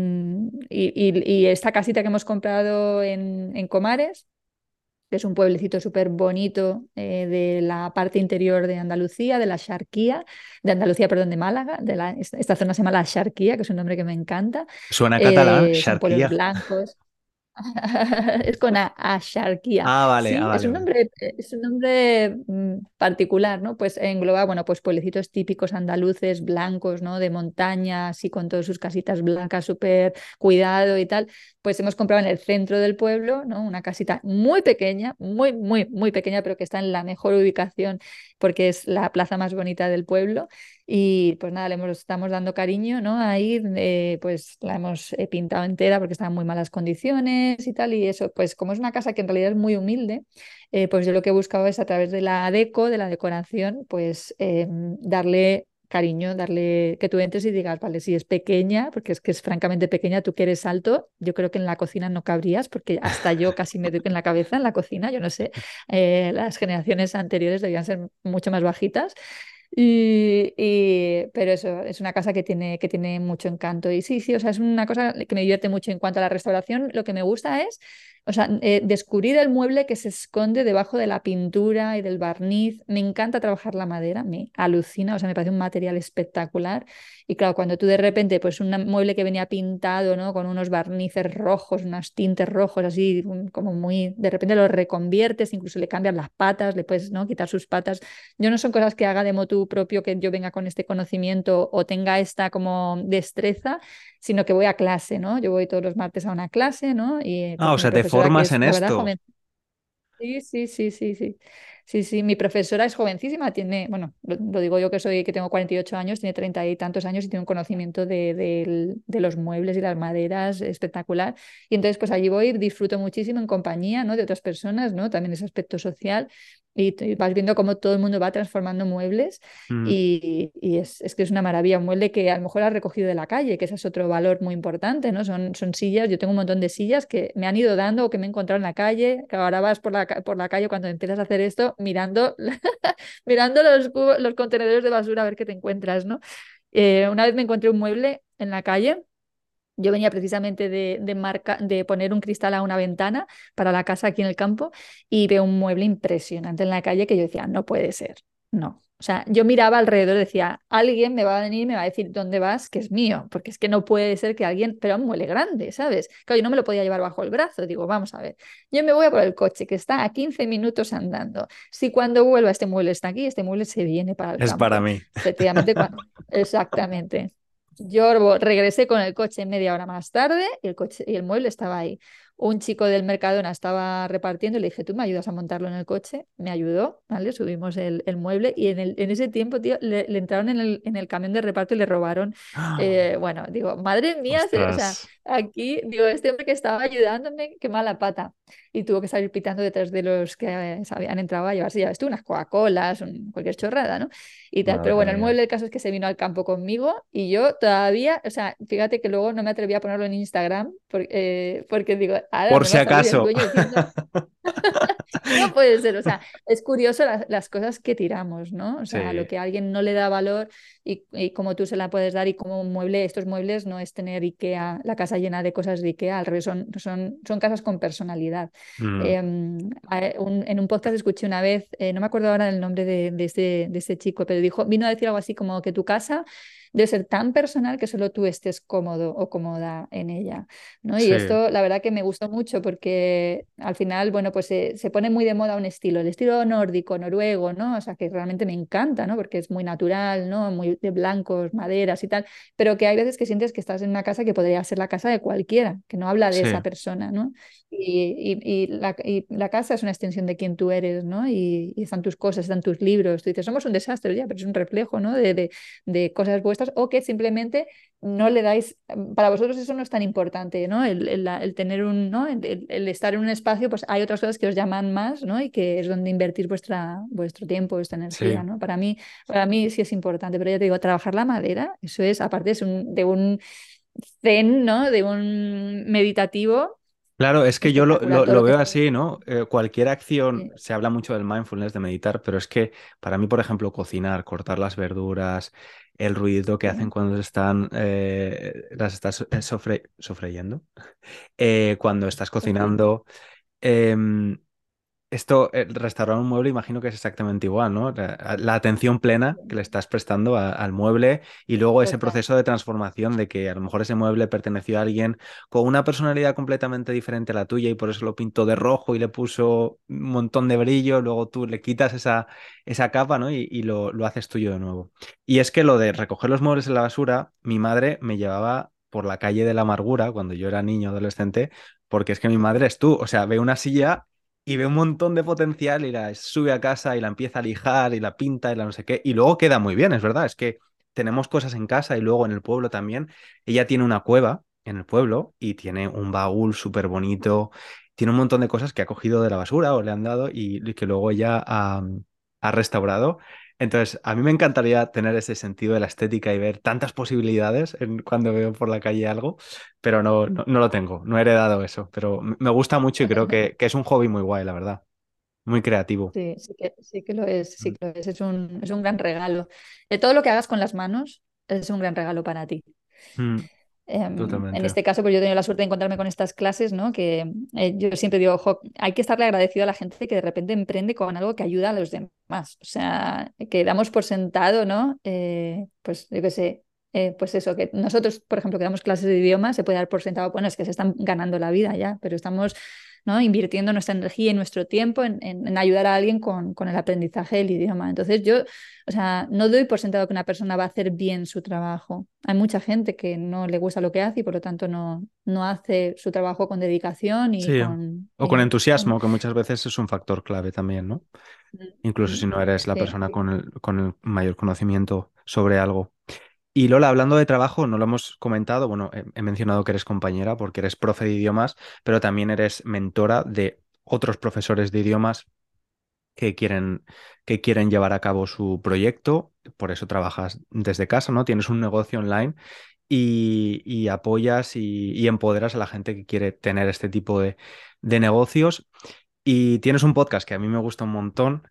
Y esta casita que hemos comprado en Comares, que es un pueblecito súper bonito de la parte interior de Andalucía, de la Xarquía, de Andalucía, perdón, de Málaga, esta zona se llama la Xarquía, que es un nombre que me encanta. Suena catalán, Son pueblos Sharkia. blancos. Es con Axarquía. Ah, vale, ah, Sí, vale, vale. es un nombre particular, ¿no? Pues engloba, bueno, pues pueblecitos típicos andaluces, blancos, ¿no? De montaña, así con todas sus casitas blancas, súper cuidado y tal. Pues hemos comprado en el centro del pueblo, ¿no? Una casita muy pequeña, muy pequeña, pero que está en la mejor ubicación porque es la plaza más bonita del pueblo. Y pues nada, estamos dando cariño, ¿no? Ahí pues la hemos pintado entera porque está en muy malas condiciones y tal. Y eso, pues como es una casa que en realidad es muy humilde, pues yo lo que he buscado es a través de la deco, de la decoración, pues darle cariño, darle que tú entres y digas, vale, si es pequeña, porque es que es francamente pequeña, tú que eres alto, yo creo que en la cocina no cabrías, porque hasta yo casi me doy en la cabeza en la cocina, yo no sé, las generaciones anteriores debían ser mucho más bajitas. Pero eso, es una casa que tiene mucho encanto. Y sí, sí, o sea, es una cosa que me divierte mucho en cuanto a la restauración. Lo que me gusta es, o sea, descubrir el mueble que se esconde debajo de la pintura y del barniz. Me encanta trabajar la madera, me alucina, o sea, me parece un material espectacular. Y claro, cuando tú de repente, pues un mueble que venía pintado, ¿no? Con unos barnices rojos, unos tintes rojos, así como muy, de repente lo reconviertes, incluso le cambias las patas, le puedes, ¿no? Quitar sus patas. Yo no son cosas que haga de motu propio, que yo venga con este conocimiento o tenga esta como destreza, sino que voy a clase, ¿no? Yo voy todos los martes a una clase, ¿no? Y Ah, o pues mi sea, te profesora, que formas es en la verdad esto. joven. Sí, sí, sí, sí, sí. Sí, sí, mi profesora es jovencísima, tiene, bueno, lo digo yo que soy, que tengo 48 años, tiene 30 y tantos años y tiene un conocimiento de los muebles y las maderas espectacular. Y entonces, pues allí voy, disfruto muchísimo en compañía, ¿no? De otras personas, ¿no? También ese aspecto social. Y vas viendo cómo todo el mundo va transformando muebles Mm. y es que es una maravilla, un mueble que a lo mejor has recogido de la calle, que ese es otro valor muy importante, ¿no? Son sillas, yo tengo un montón de sillas que me han ido dando o que me he encontrado en la calle, que ahora vas por la calle cuando empiezas a hacer esto, mirando, mirando los contenedores de basura a ver qué te encuentras, ¿no? Una vez me encontré un mueble en la calle Yo venía precisamente de poner un cristal a una ventana para la casa aquí en el campo y veo un mueble impresionante en la calle que yo decía, no puede ser, no. O sea, yo miraba alrededor y decía, alguien me va a venir y me va a decir dónde vas, que es mío, porque es que no puede ser que alguien, pero un mueble grande, ¿sabes? Claro, yo no me lo podía llevar bajo el brazo, digo, vamos a ver, yo me voy a por el coche que está a 15 minutos andando. Si cuando vuelva este mueble está aquí, este mueble se viene para el Es para campo. mí. Efectivamente, exactamente. Yo regresé con el coche media hora más tarde y el coche y el mueble estaba ahí. Un chico del Mercadona estaba repartiendo y le dije, ¿tú me ayudas a montarlo en el coche? Me ayudó, ¿vale? Subimos el mueble y en ese tiempo, tío, le entraron en el camión de reparto y le robaron. Bueno, digo, madre mía, o sea, Ostras. aquí, digo, este hombre que estaba ayudándome, qué mala pata. Y tuvo que salir pitando detrás de los que se habían entrado a llevarse, ya ves tú, unas Coca-Colas, cualquier chorrada, ¿no? Y tal. Pero Madre bueno, el mía. mueble, el caso es que se vino al campo conmigo y yo todavía, o sea, fíjate que luego no me atreví a ponerlo en Instagram porque digo, ahora Por me si va a salir el acaso. dueño diciendo, no puede ser, o sea, es curioso las cosas que tiramos, ¿no? O sea, lo Sí, que a alguien no le da valor y cómo tú se la puedes dar y como un mueble, estos muebles no es tener IKEA, la casa llena de cosas de IKEA, al revés, son casas con personalidad. mm, En un podcast escuché una vez, no me acuerdo ahora del nombre de este chico, pero vino a decir algo así como que tu casa debe ser tan personal que solo tú estés cómodo o cómoda en ella, ¿no? Y sí, esto la verdad que me gustó mucho porque al final, bueno, pues se pone muy de moda un estilo, el estilo nórdico, noruego, ¿no? O sea, que realmente me encanta, ¿no? Porque es muy natural, ¿no? Muy de blancos, maderas y tal, pero que hay veces que sientes que estás en una casa que podría ser la casa de cualquiera, que no habla de sí, esa persona, ¿no? Y la casa es una extensión de quién tú eres, ¿no? Y están tus cosas, están tus libros. Tú dices, somos un desastre, ya, pero es un reflejo, ¿no? De cosas vuestras o que simplemente no le dais, para vosotros eso no es tan importante, ¿no? El tener ¿no? El estar en un espacio, pues hay otras cosas que os llaman más, ¿no? Y que es donde invertir vuestro tiempo, vuestra sí. energía, ¿no? Para mí sí es importante, pero ya te digo, trabajar la madera, eso es, aparte de un zen, ¿no? De un meditativo Claro, es que yo lo, espectacular, lo- todo lo lo que veo es. así, ¿no? Cualquier acción, Sí. se habla mucho del mindfulness, de meditar, pero es que para mí, por ejemplo, cocinar, cortar las verduras, el ruido que hacen Sí. cuando las estás sofreyendo, cuando estás cocinando, em, esto, restaurar un mueble, imagino que es exactamente igual, ¿no? La atención plena que le estás prestando al mueble y luego ese Total. proceso de transformación de que a lo mejor ese mueble perteneció a alguien con una personalidad completamente diferente a la tuya y por eso lo pintó de rojo y le puso un montón de brillo, luego tú le quitas esa capa, ¿no? Y lo haces tuyo de nuevo. Y es que lo de recoger los muebles en la basura, mi madre me llevaba por la calle de la amargura cuando yo era niño, adolescente, porque es que mi madre es tú, o sea, ve una silla y ve un montón de potencial y la sube a casa y la empieza a lijar y la pinta y la no sé qué. Y luego queda muy bien, es verdad. Es que tenemos cosas en casa y luego en el pueblo también. Ella tiene una cueva en el pueblo y tiene un baúl súper bonito. Tiene un montón de cosas que ha cogido de la basura o le han dado y que luego ella ha restaurado. Entonces, a mí me encantaría tener ese sentido de la estética y ver tantas posibilidades cuando veo por la calle algo, pero no lo tengo, no he heredado eso, pero me gusta mucho y creo que es un hobby muy guay, la verdad, muy creativo. Sí, sí que lo es, sí que lo es. Es un gran regalo. De todo lo que hagas con las manos es un gran regalo para ti. Mm, En totalmente. este caso, pues yo he tenido la suerte de encontrarme con estas clases, ¿no? Que yo siempre digo, "Jo, hay que estarle agradecido a la gente que de repente emprende con algo que ayuda a los demás. O sea, que damos por sentado, ¿no? Pues yo qué sé, pues eso, que nosotros, por ejemplo, que damos clases de idioma, se puede dar por sentado, bueno, es que se están ganando la vida ya, pero estamos, ¿no? Invirtiendo nuestra energía y nuestro tiempo en ayudar a alguien con el aprendizaje del idioma. Entonces yo, o sea, no doy por sentado que una persona va a hacer bien su trabajo. Hay mucha gente que no le gusta lo que hace y por lo tanto no hace su trabajo con dedicación y Sí, con... o con entusiasmo, que muchas veces es un factor clave también, ¿no? Incluso si no eres la Sí, persona sí. con el mayor conocimiento sobre algo. Y Lola, hablando de trabajo, no lo hemos comentado, bueno, he mencionado que eres compañera porque eres profe de idiomas, pero también eres mentora de otros profesores de idiomas que quieren llevar a cabo su proyecto, por eso trabajas desde casa, ¿no? Tienes un negocio online y apoyas y empoderas a la gente que quiere tener este tipo de negocios. Y tienes un podcast que a mí me gusta un montón,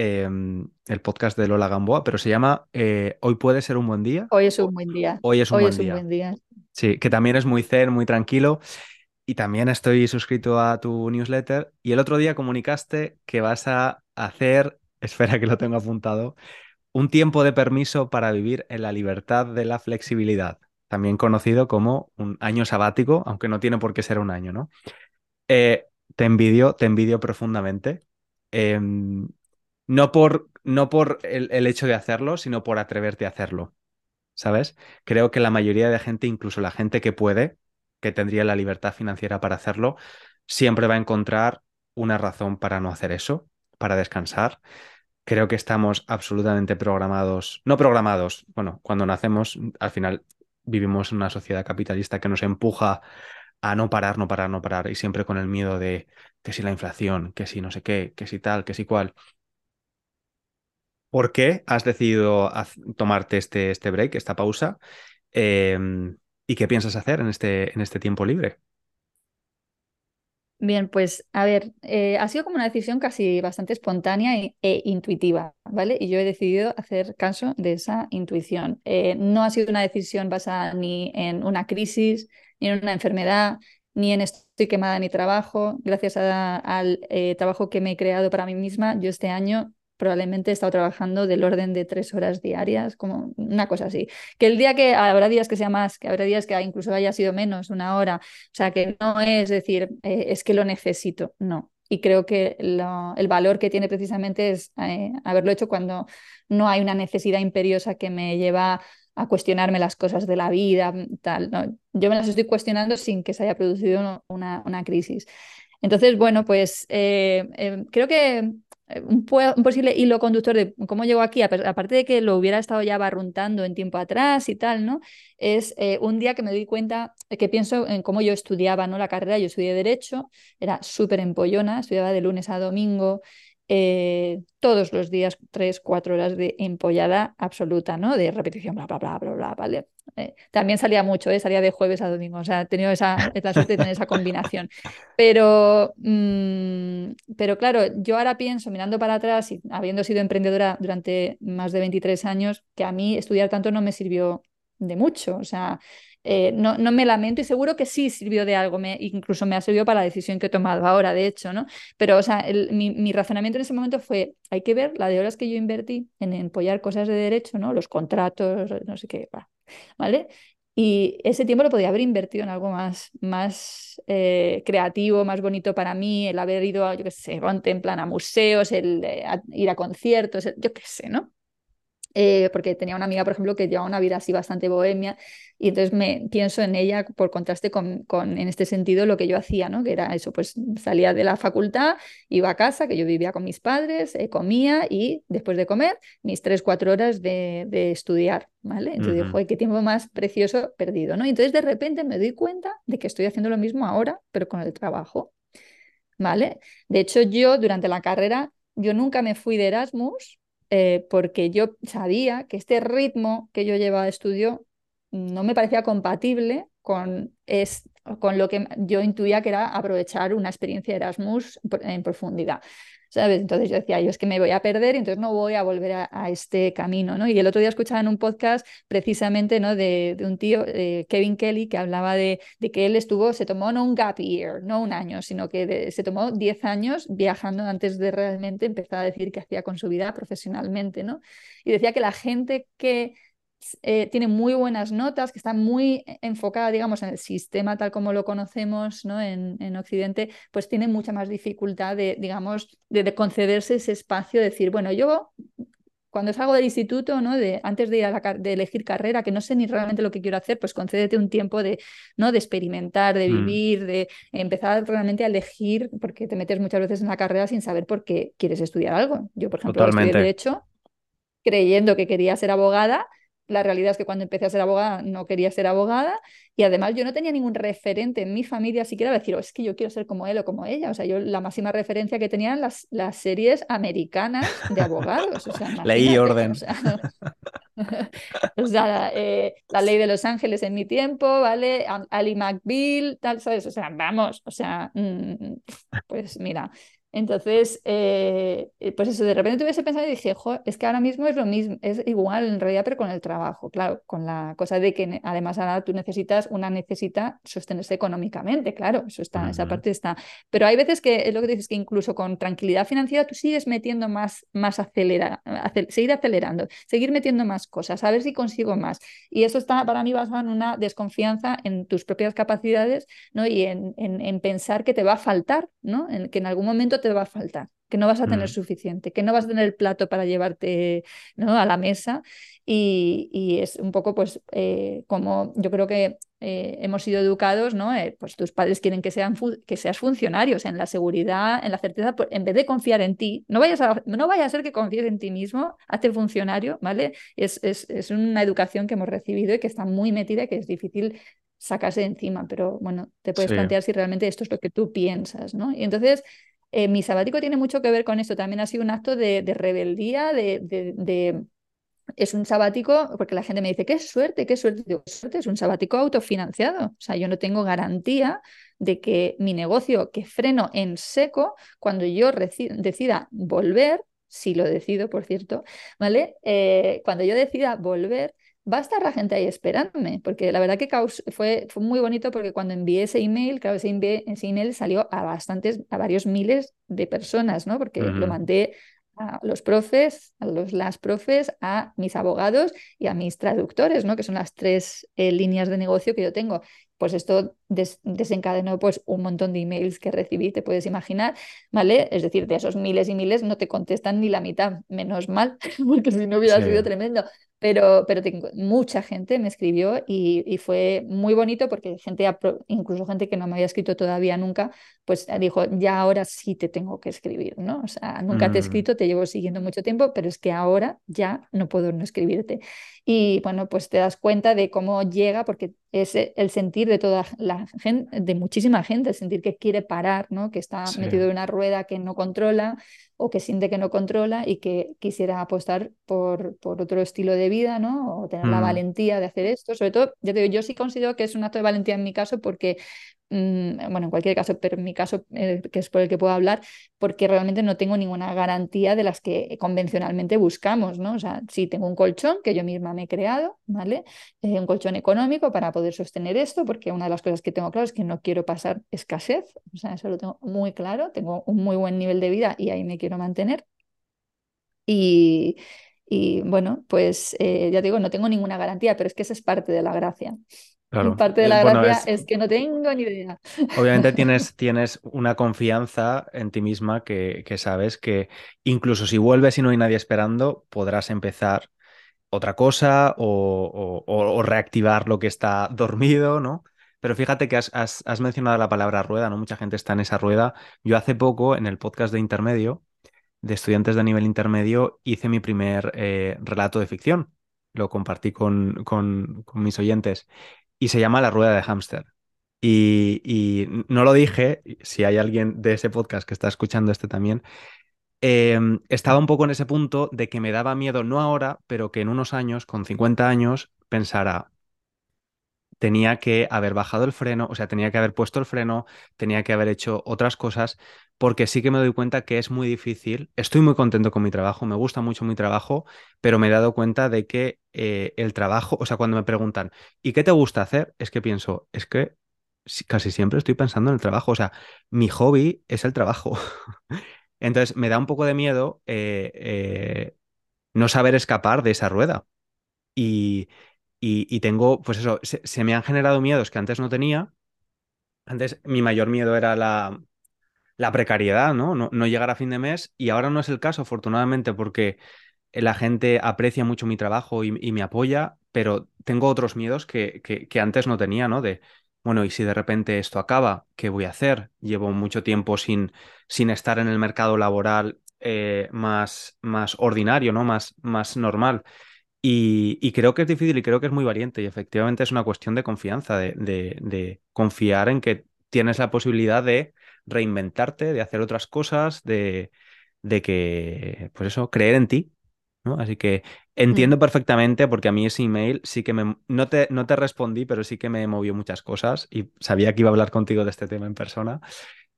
el podcast de Lola Gamboa, pero se llama Hoy puede ser un buen día. Hoy es un buen día. Hoy es un Hoy buen es un día. buen día. Sí, que también es muy zen, muy tranquilo. Y también estoy suscrito a tu newsletter. Y el otro día comunicaste que vas a hacer, espera que lo tengo apuntado, un tiempo de permiso para vivir en la libertad de la flexibilidad, también conocido como un año sabático, aunque no tiene por qué ser un año, ¿no? Eh, te envidio profundamente. No por el hecho de hacerlo, sino por atreverte a hacerlo. ¿Sabes? Creo que la mayoría de gente, incluso la gente que puede, que tendría la libertad financiera para hacerlo, siempre va a encontrar una razón para no hacer eso, para descansar. Creo que estamos absolutamente programados, no programados, bueno, cuando nacemos, al final vivimos en una sociedad capitalista que nos empuja a no parar, no parar, no parar, y siempre con el miedo de que si la inflación, que si no sé qué, que si tal, que si cual. ¿Por qué has decidido tomarte este break, esta pausa? ¿Y qué piensas hacer en este tiempo libre? Bien, pues a ver, ha sido como una decisión casi bastante espontánea e intuitiva, ¿vale? Y yo he decidido hacer caso de esa intuición. No ha sido una decisión basada ni en una crisis, ni en una enfermedad, ni en estoy quemada en mi trabajo. Gracias al trabajo que me he creado para mí misma, yo este año probablemente he estado trabajando del orden de 3 horas diarias, como una cosa así. Que el día que habrá días que sea más, que habrá días que incluso haya sido menos, una hora, o sea, que no es decir, es que lo necesito, no. Y creo que el valor que tiene precisamente es haberlo hecho cuando no hay una necesidad imperiosa que me lleva a cuestionarme las cosas de la vida, tal, ¿no? Yo me las estoy cuestionando sin que se haya producido una crisis. Entonces, bueno, pues creo que un posible hilo conductor de cómo llegó aquí, aparte de que lo hubiera estado ya barruntando en tiempo atrás y tal, ¿no? Es un día que me doy cuenta, que pienso en cómo yo estudiaba, ¿no? La carrera, yo estudié Derecho, era súper empollona, estudiaba de lunes a domingo, todos los días 3, 4 horas de empollada absoluta, ¿no? De repetición, bla, bla, bla, bla, bla, ¿vale? También salía mucho, salía de jueves a domingo, o sea, he tenido la suerte de tener esa combinación. Pero claro, yo ahora pienso, mirando para atrás y habiendo sido emprendedora durante más de 23 años, que a mí estudiar tanto no me sirvió de mucho. O sea, no me lamento y seguro que sí sirvió de algo, incluso me ha servido para la decisión que he tomado ahora, de hecho, ¿no? Pero, o sea, mi razonamiento en ese momento fue, hay que ver la de horas que yo invertí en empollar cosas de derecho, ¿no? Los contratos, no sé qué, ¿vale? Y ese tiempo lo podía haber invertido en algo más creativo, más bonito para mí, el haber ido, yo qué sé, ponte en plan a museos, ir a conciertos, yo qué sé, ¿no? Porque tenía una amiga, por ejemplo, que llevaba una vida así bastante bohemia y entonces me pienso en ella por contraste en este sentido lo que yo hacía, ¿no? Que era eso, pues salía de la facultad, iba a casa, que yo vivía con mis padres, comía y después de comer mis 3, 4 horas de estudiar, ¿vale? Entonces digo, Ujú. joder, qué tiempo más precioso perdido, ¿no? Y entonces de repente me doy cuenta de que estoy haciendo lo mismo ahora, pero con el trabajo, ¿vale? De hecho, yo durante la carrera, yo nunca me fui de Erasmus porque yo sabía que este ritmo que yo llevaba de estudio no me parecía compatible con lo que yo intuía que era aprovechar una experiencia de Erasmus en profundidad. ¿Sabes? Entonces yo decía, yo es que me voy a perder y entonces no voy a volver a este camino, ¿no? Y el otro día escuchaba en un podcast precisamente, ¿no? de un tío, Kevin Kelly, que hablaba de que él se tomó no un gap year, no un año, sino que se tomó 10 años viajando antes de realmente empezar a decir qué hacía con su vida profesionalmente, ¿no? Y decía que la gente que tiene muy buenas notas, que está muy enfocada, digamos, en el sistema tal como lo conocemos, ¿no? en Occidente, pues tiene mucha más dificultad de, digamos, de concederse ese espacio, de decir, bueno, yo cuando salgo del instituto, ¿no? Antes de, de elegir carrera, que no sé ni realmente lo que quiero hacer, pues concédete un tiempo de, ¿no? de experimentar, de Mm, vivir, de empezar realmente a elegir, porque te metes muchas veces en la carrera sin saber por qué quieres estudiar algo. Yo, por ejemplo, estudié totalmente. Derecho creyendo que quería ser abogada. La realidad es que cuando empecé a ser abogada no quería ser abogada y además yo no tenía ningún referente en mi familia siquiera decir, oh, es que yo quiero ser como él o como ella. O sea, yo la máxima referencia que tenía eran las series americanas de abogados. O sea, Ley y imagínate. O orden. sea, o sea la ley de Los Ángeles en mi tiempo, ¿vale? Ali McBeal, tal, ¿sabes? O sea, vamos, o sea, pues mira. Entonces, pues eso, de repente tuve ese pensamiento y dije, jo, es que ahora mismo es lo mismo, es igual en realidad, pero con el trabajo, claro, con la cosa de que además ahora tú necesita sostenerse económicamente, claro, eso está, esa Ujú. parte está. Pero hay veces que es lo que dices, que incluso con tranquilidad financiera tú sigues metiendo seguir acelerando, seguir metiendo más cosas, a ver si consigo más. Y eso está para mí basado en una desconfianza en tus propias capacidades, ¿no? Y en pensar que te va a faltar, ¿no? Que en algún momento te va a faltar, que no vas a tener Mm. suficiente, que no vas a tener el plato para llevarte, ¿no?, a la mesa. Y es un poco, pues, como yo creo que hemos sido educados, ¿no? Pues tus padres quieren que seas funcionarios en la seguridad, en la certeza, pues, en vez de confiar en ti, no vaya a ser que confíes en ti mismo, hazte funcionario, ¿vale? Es una educación que hemos recibido y que está muy metida y que es difícil sacarse de encima, pero bueno, te puedes Sí, plantear si realmente esto es lo que tú piensas, ¿no? Y entonces, mi sabático tiene mucho que ver con esto, también ha sido un acto de rebeldía, es un sabático, porque la gente me dice, qué suerte, qué suerte. Digo, "Qué suerte, es un sabático autofinanciado. O sea, yo no tengo garantía de que mi negocio, que freno en seco, cuando yo decida volver, si lo decido, por cierto, ¿vale? Cuando yo decida volver, va a estar la gente ahí esperándome, porque la verdad que fue muy bonito porque cuando envié ese email, claro, ese email salió a varios miles de personas, ¿no? Porque lo ujú, mandé a los profes, las profes, a mis abogados y a mis traductores, ¿no? Que son las tres líneas de negocio que yo tengo. Pues esto desencadenó pues un montón de emails que recibí, te puedes imaginar, ¿vale? Es decir, de esos miles y miles no te contestan ni la mitad, menos mal, porque si no sí, hubiera sido tremendo. Pero mucha gente me escribió y fue muy bonito porque incluso gente que no me había escrito todavía nunca, pues dijo, ya ahora sí te tengo que escribir, ¿no? O sea, nunca te he mm, escrito, te llevo siguiendo mucho tiempo, pero es que ahora ya no puedo no escribirte. Y bueno, pues te das cuenta de cómo llega, porque es el sentir de toda la gente, de muchísima gente, el sentir que quiere parar, ¿no? Que está sí, metido en una rueda que no controla o que siente que no controla y que quisiera apostar por otro estilo de vida, ¿no? O tener la mm, valentía de hacer esto. Sobre todo, ya te digo, yo sí considero que es un acto de valentía en mi caso porque bueno, en cualquier caso, pero en mi caso, que es por el que puedo hablar, porque realmente no tengo ninguna garantía de las que convencionalmente buscamos, ¿no? O sea, sí tengo un colchón que yo misma me he creado, ¿vale? Un colchón económico para poder sostener esto, porque una de las cosas que tengo claro es que no quiero pasar escasez, o sea, eso lo tengo muy claro, tengo un muy buen nivel de vida y ahí me quiero mantener. Y, y bueno, pues ya te digo, no tengo ninguna garantía, pero es que esa es parte de la gracia. claro. Parte de la Bueno, gracia es que no tengo ni idea. obviamente tienes una confianza en ti misma que sabes que incluso si vuelves y no hay nadie esperando, podrás empezar otra cosa o reactivar lo que está dormido, ¿no? Pero fíjate que has mencionado la palabra rueda, ¿no? Mucha gente está en esa rueda. Yo hace poco, en el podcast de intermedio, de estudiantes de nivel intermedio, hice mi primer relato de ficción. Lo compartí con mis oyentes y se llama La rueda de hámster. Y no lo dije, si hay alguien de ese podcast que está escuchando este también, estaba un poco en ese punto de que me daba miedo, no ahora, pero que en unos años, con 50 años, pensara, tenía que haber bajado el freno, o sea, tenía que haber puesto el freno, tenía que haber hecho otras cosas, porque sí que me doy cuenta que es muy difícil. Estoy muy contento con mi trabajo, me gusta mucho mi trabajo, pero me he dado cuenta de que el trabajo, o sea, cuando me preguntan, ¿y qué te gusta hacer? Es que pienso, es que casi siempre estoy pensando en el trabajo, o sea, mi hobby es el trabajo. Entonces, me da un poco de miedo no saber escapar de esa rueda. Y, y tengo, pues eso, se me han generado miedos que antes no tenía. Antes mi mayor miedo era la precariedad, ¿no? No llegar a fin de mes y ahora no es el caso, afortunadamente, porque la gente aprecia mucho mi trabajo y me apoya, pero tengo otros miedos que antes no tenía, ¿no? De, bueno, ¿y si de repente esto acaba? ¿Qué voy a hacer? Llevo mucho tiempo sin estar en el mercado laboral más ordinario, ¿no? Más normal. Y creo que es difícil y creo que es muy valiente y efectivamente es una cuestión de confianza, de confiar en que tienes la posibilidad de reinventarte, de hacer otras cosas, de que, pues eso, creer en ti, ¿no? Así que Mm. entiendo perfectamente porque a mí ese email sí que no te respondí, pero sí que me movió muchas cosas y sabía que iba a hablar contigo de este tema en persona.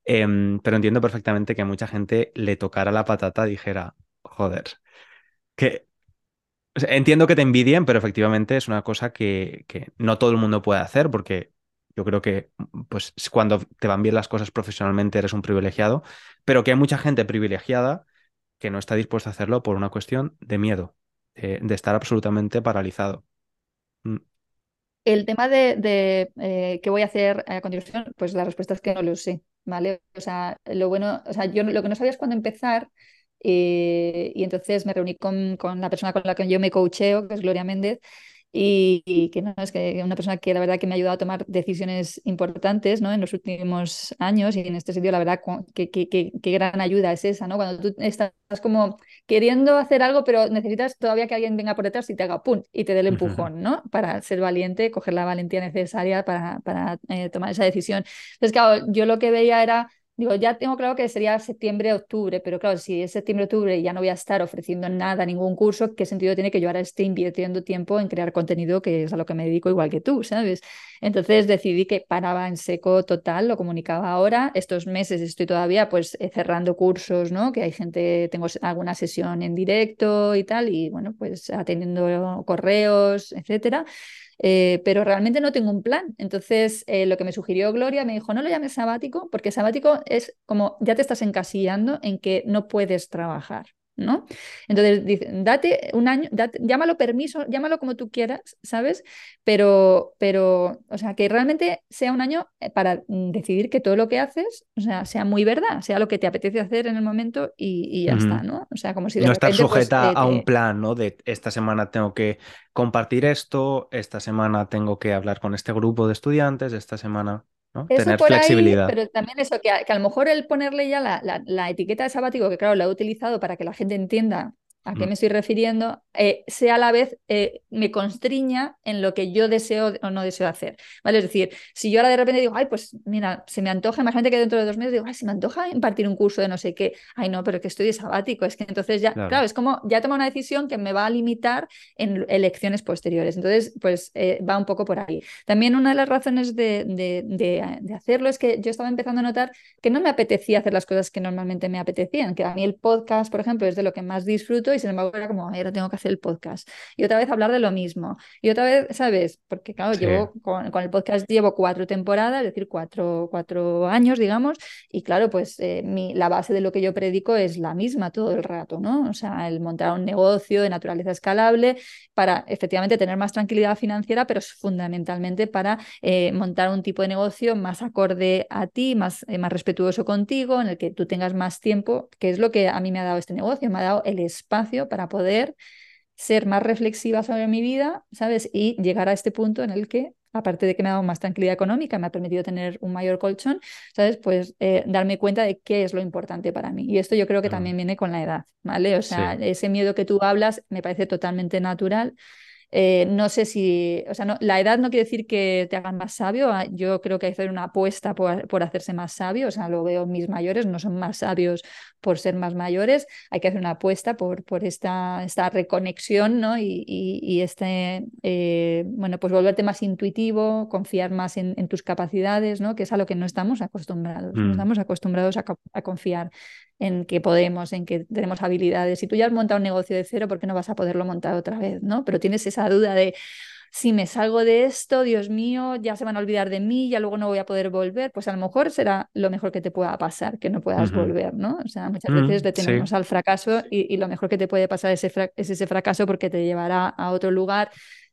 Pero entiendo perfectamente que a mucha gente le tocara la patata y dijera, joder, que o sea, entiendo que te envidien, pero efectivamente es una cosa que no todo el mundo puede hacer porque yo creo que pues cuando te van bien las cosas profesionalmente eres un privilegiado, pero que hay mucha gente privilegiada que no está dispuesta a hacerlo por una cuestión de miedo, de estar absolutamente paralizado. Mm, El tema qué voy a hacer a continuación, pues la respuesta es que no lo sé, ¿vale? O sea, lo bueno, o sea, yo lo que no sabía es cuándo empezar y entonces me reuní con la persona con la que yo me coacheo, que es Gloria Méndez, y que no, es que una persona que la verdad que me ha ayudado a tomar decisiones importantes, ¿no? En los últimos años y en este sitio, la verdad, qué gran ayuda es esa, ¿no? Cuando tú estás como queriendo hacer algo, pero necesitas todavía que alguien venga por detrás y te haga pum y te dé el ujú, empujón, ¿no? Para ser valiente, coger la valentía necesaria para tomar esa decisión. Entonces, claro, yo lo que veía era, digo, ya tengo claro que sería septiembre, octubre, pero claro, si es septiembre, octubre y ya no voy a estar ofreciendo nada, ningún curso, ¿qué sentido tiene que yo ahora esté invirtiendo tiempo en crear contenido, que es a lo que me dedico igual que tú, ¿sabes? Entonces decidí que paraba en seco total, lo comunicaba ahora. Estos meses estoy todavía pues cerrando cursos, ¿no? Que hay gente, tengo alguna sesión en directo y tal, y bueno, pues atendiendo correos, etcétera. Pero realmente no tengo un plan. Entonces, lo que me sugirió Gloria me dijo, no lo llames sabático, porque sabático es como ya te estás encasillando en que no puedes trabajar, ¿no? Entonces, dice, date un año, llámalo permiso, llámalo como tú quieras, ¿sabes? O sea, que realmente sea un año para decidir que todo lo que haces, o sea, sea muy verdad, sea lo que te apetece hacer en el momento y ya está, ujú. ¿no? O sea, como si de No estar repente, pues, sujeta a un plan, ¿no? De esta semana tengo que compartir esto, esta semana tengo que hablar con este grupo de estudiantes, esta semana, ¿no? eso Tener por ahí, flexibilidad. pero también eso, que a lo mejor el ponerle ya la etiqueta de sabático, que claro, la he utilizado para que la gente entienda a qué Mm, me estoy refiriendo, sea a la vez me constriña en lo que yo deseo o no deseo hacer, ¿vale? Es decir, si yo ahora de repente digo, ay, pues mira, se me antoja, imagínate que dentro de 2 meses digo, ay, se me antoja impartir un curso de no sé qué, ay, no, pero que estoy de sabático, es que entonces ya, claro, claro. es como, ya tomo una decisión que me va a limitar en elecciones posteriores, entonces, pues va un poco por ahí. También una de las razones de hacerlo es que yo estaba empezando a notar que no me apetecía hacer las cosas que normalmente me apetecían, que a mí el podcast, por ejemplo, es de lo que más disfruto y sin embargo era como, "Ay, ahora tengo que hacer el podcast y otra vez hablar de lo mismo y otra vez, ¿sabes? Porque claro, Sí. llevo con el podcast llevo 4 temporadas, es decir, cuatro años, digamos, y claro, pues la base de lo que yo predico es la misma todo el rato, ¿no? O sea, el montar un negocio de naturaleza escalable para efectivamente tener más tranquilidad financiera, pero es fundamentalmente para montar un tipo de negocio más acorde a ti, más respetuoso contigo, en el que tú tengas más tiempo, que es lo que a mí me ha dado este negocio, me ha dado el espacio para poder ser más reflexiva sobre mi vida, ¿sabes? Y llegar a este punto en el que, aparte de que me ha dado más tranquilidad económica, me ha permitido tener un mayor colchón, ¿sabes? Pues darme cuenta de qué es lo importante para mí. Y esto yo creo que Mm, también viene con la edad, ¿vale? O sea, sí. ese miedo que tú hablas me parece totalmente natural. No sé si, o sea, la edad no quiere decir que te hagan más sabio. Yo creo que hay que hacer una apuesta por hacerse más sabio. O sea, lo veo en mis mayores, no son más sabios por ser más mayores. Hay que hacer una apuesta por esta reconexión, ¿no? Y bueno, pues volverte más intuitivo, confiar más en tus capacidades, ¿no? Que es a lo que no estamos acostumbrados. No Mm, estamos acostumbrados a confiar en que podemos, en que tenemos habilidades. Si tú ya has montado un negocio de cero, ¿por qué no vas a poderlo montar otra vez, ¿no? Pero tienes esa duda de, si me salgo de esto, Dios mío, ya se van a olvidar de mí, ya luego no voy a poder volver, pues a lo mejor será lo mejor que te pueda pasar, que no puedas ujú, volver, ¿no? O sea, muchas veces le sí. tememos al fracaso y lo mejor que te puede pasar es ese fracaso porque te llevará a otro lugar.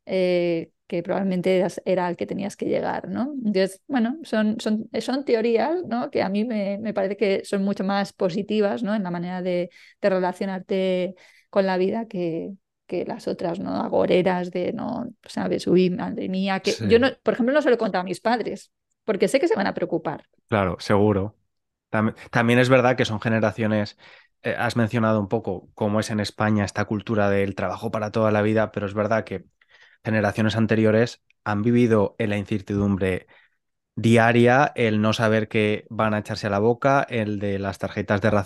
Que probablemente era al que tenías que llegar, ¿no? Entonces, bueno, son teorías, ¿no? Que a mí me parece que son mucho más positivas, ¿no? En la manera de relacionarte con la vida que las otras, ¿no? Agoreras de, no, sabes, uy, madre mía, que Sí, yo no, por ejemplo, no se lo he contado a mis padres, porque sé que se van a preocupar. claro, seguro. También es verdad que son generaciones, has mencionado un poco cómo es en España esta cultura del trabajo para toda la vida, pero es verdad que generaciones anteriores han vivido en la incertidumbre diaria, el no saber qué van a echarse a la boca, el de las tarjetas de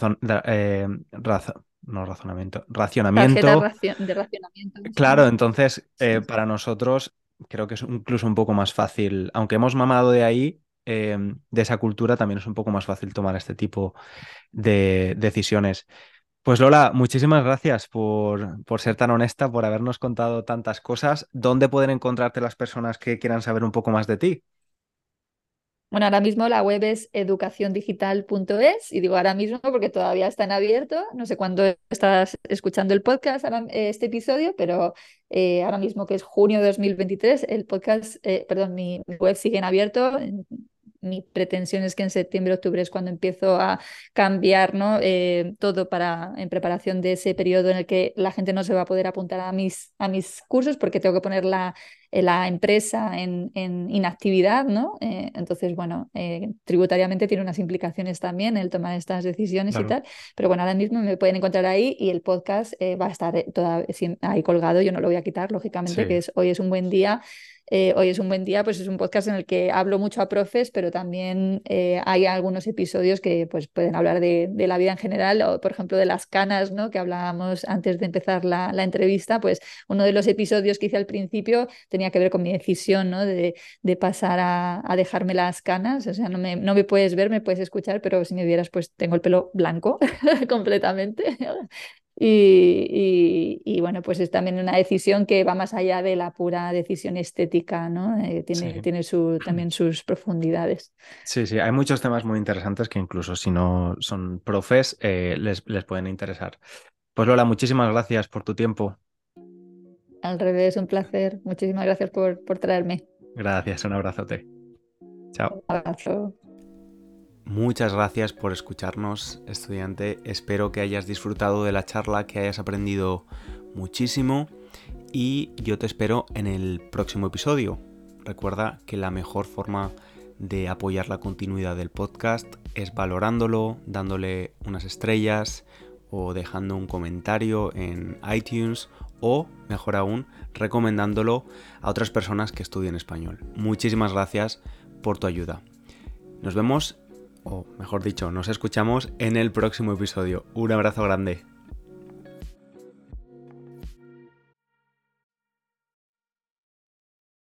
no razonamiento, Tarjetas racionamiento. de racionamiento. Claro, Sí, entonces sí. para nosotros creo que es incluso un poco más fácil, aunque hemos mamado de ahí, de esa cultura, también es un poco más fácil tomar este tipo de decisiones. Pues Lola, muchísimas gracias por ser tan honesta, por habernos contado tantas cosas. ¿Dónde pueden encontrarte las personas que quieran saber un poco más de ti? Bueno, ahora mismo la web es educaciondigital.es y digo ahora mismo porque todavía está en abierto. No sé cuándo estás escuchando el podcast, este episodio, pero ahora mismo que es junio de 2023, el podcast, perdón, mi web sigue en abierto. Mi pretensión es que en septiembre, octubre es cuando empiezo a cambiar, ¿no? Todo en preparación de ese periodo en el que la gente no se va a poder apuntar a mis cursos porque tengo que poner la empresa en inactividad, ¿no? Entonces, bueno, tributariamente tiene unas implicaciones también el tomar estas decisiones y Claro, tal, pero bueno, ahora mismo me pueden encontrar ahí y el podcast va a estar ahí colgado, yo no lo voy a quitar, lógicamente, sí, que es Hoy es un buen día. Hoy es un buen día, pues es un podcast en el que hablo mucho a profes, pero también hay algunos episodios que pues, pueden hablar de la vida en general, o por ejemplo de las canas, ¿no? Que hablábamos antes de empezar la entrevista, pues uno de los episodios que hice al principio tenía que ver con mi decisión, ¿no? De pasar a dejarme las canas, o sea, no me puedes ver, me puedes escuchar, pero si me vieras, pues tengo el pelo blanco completamente. Y bueno, pues es también una decisión que va más allá de la pura decisión estética, ¿no? Tiene, sí. tiene también sus profundidades. Sí, sí, hay muchos temas muy interesantes que incluso si no son profes, les pueden interesar. Pues Lola, muchísimas gracias por tu tiempo. Al revés, un placer. Muchísimas gracias por traerme. Gracias, un abrazote. Chao. Un abrazo. Muchas gracias por escucharnos, estudiante. Espero que hayas disfrutado de la charla, que hayas aprendido muchísimo y yo te espero en el próximo episodio. Recuerda que la mejor forma de apoyar la continuidad del podcast es valorándolo, dándole unas estrellas o dejando un comentario en iTunes o, mejor aún, recomendándolo a otras personas que estudien español. Muchísimas gracias por tu ayuda. Nos vemos, o mejor dicho, nos escuchamos en el próximo episodio. Un abrazo grande.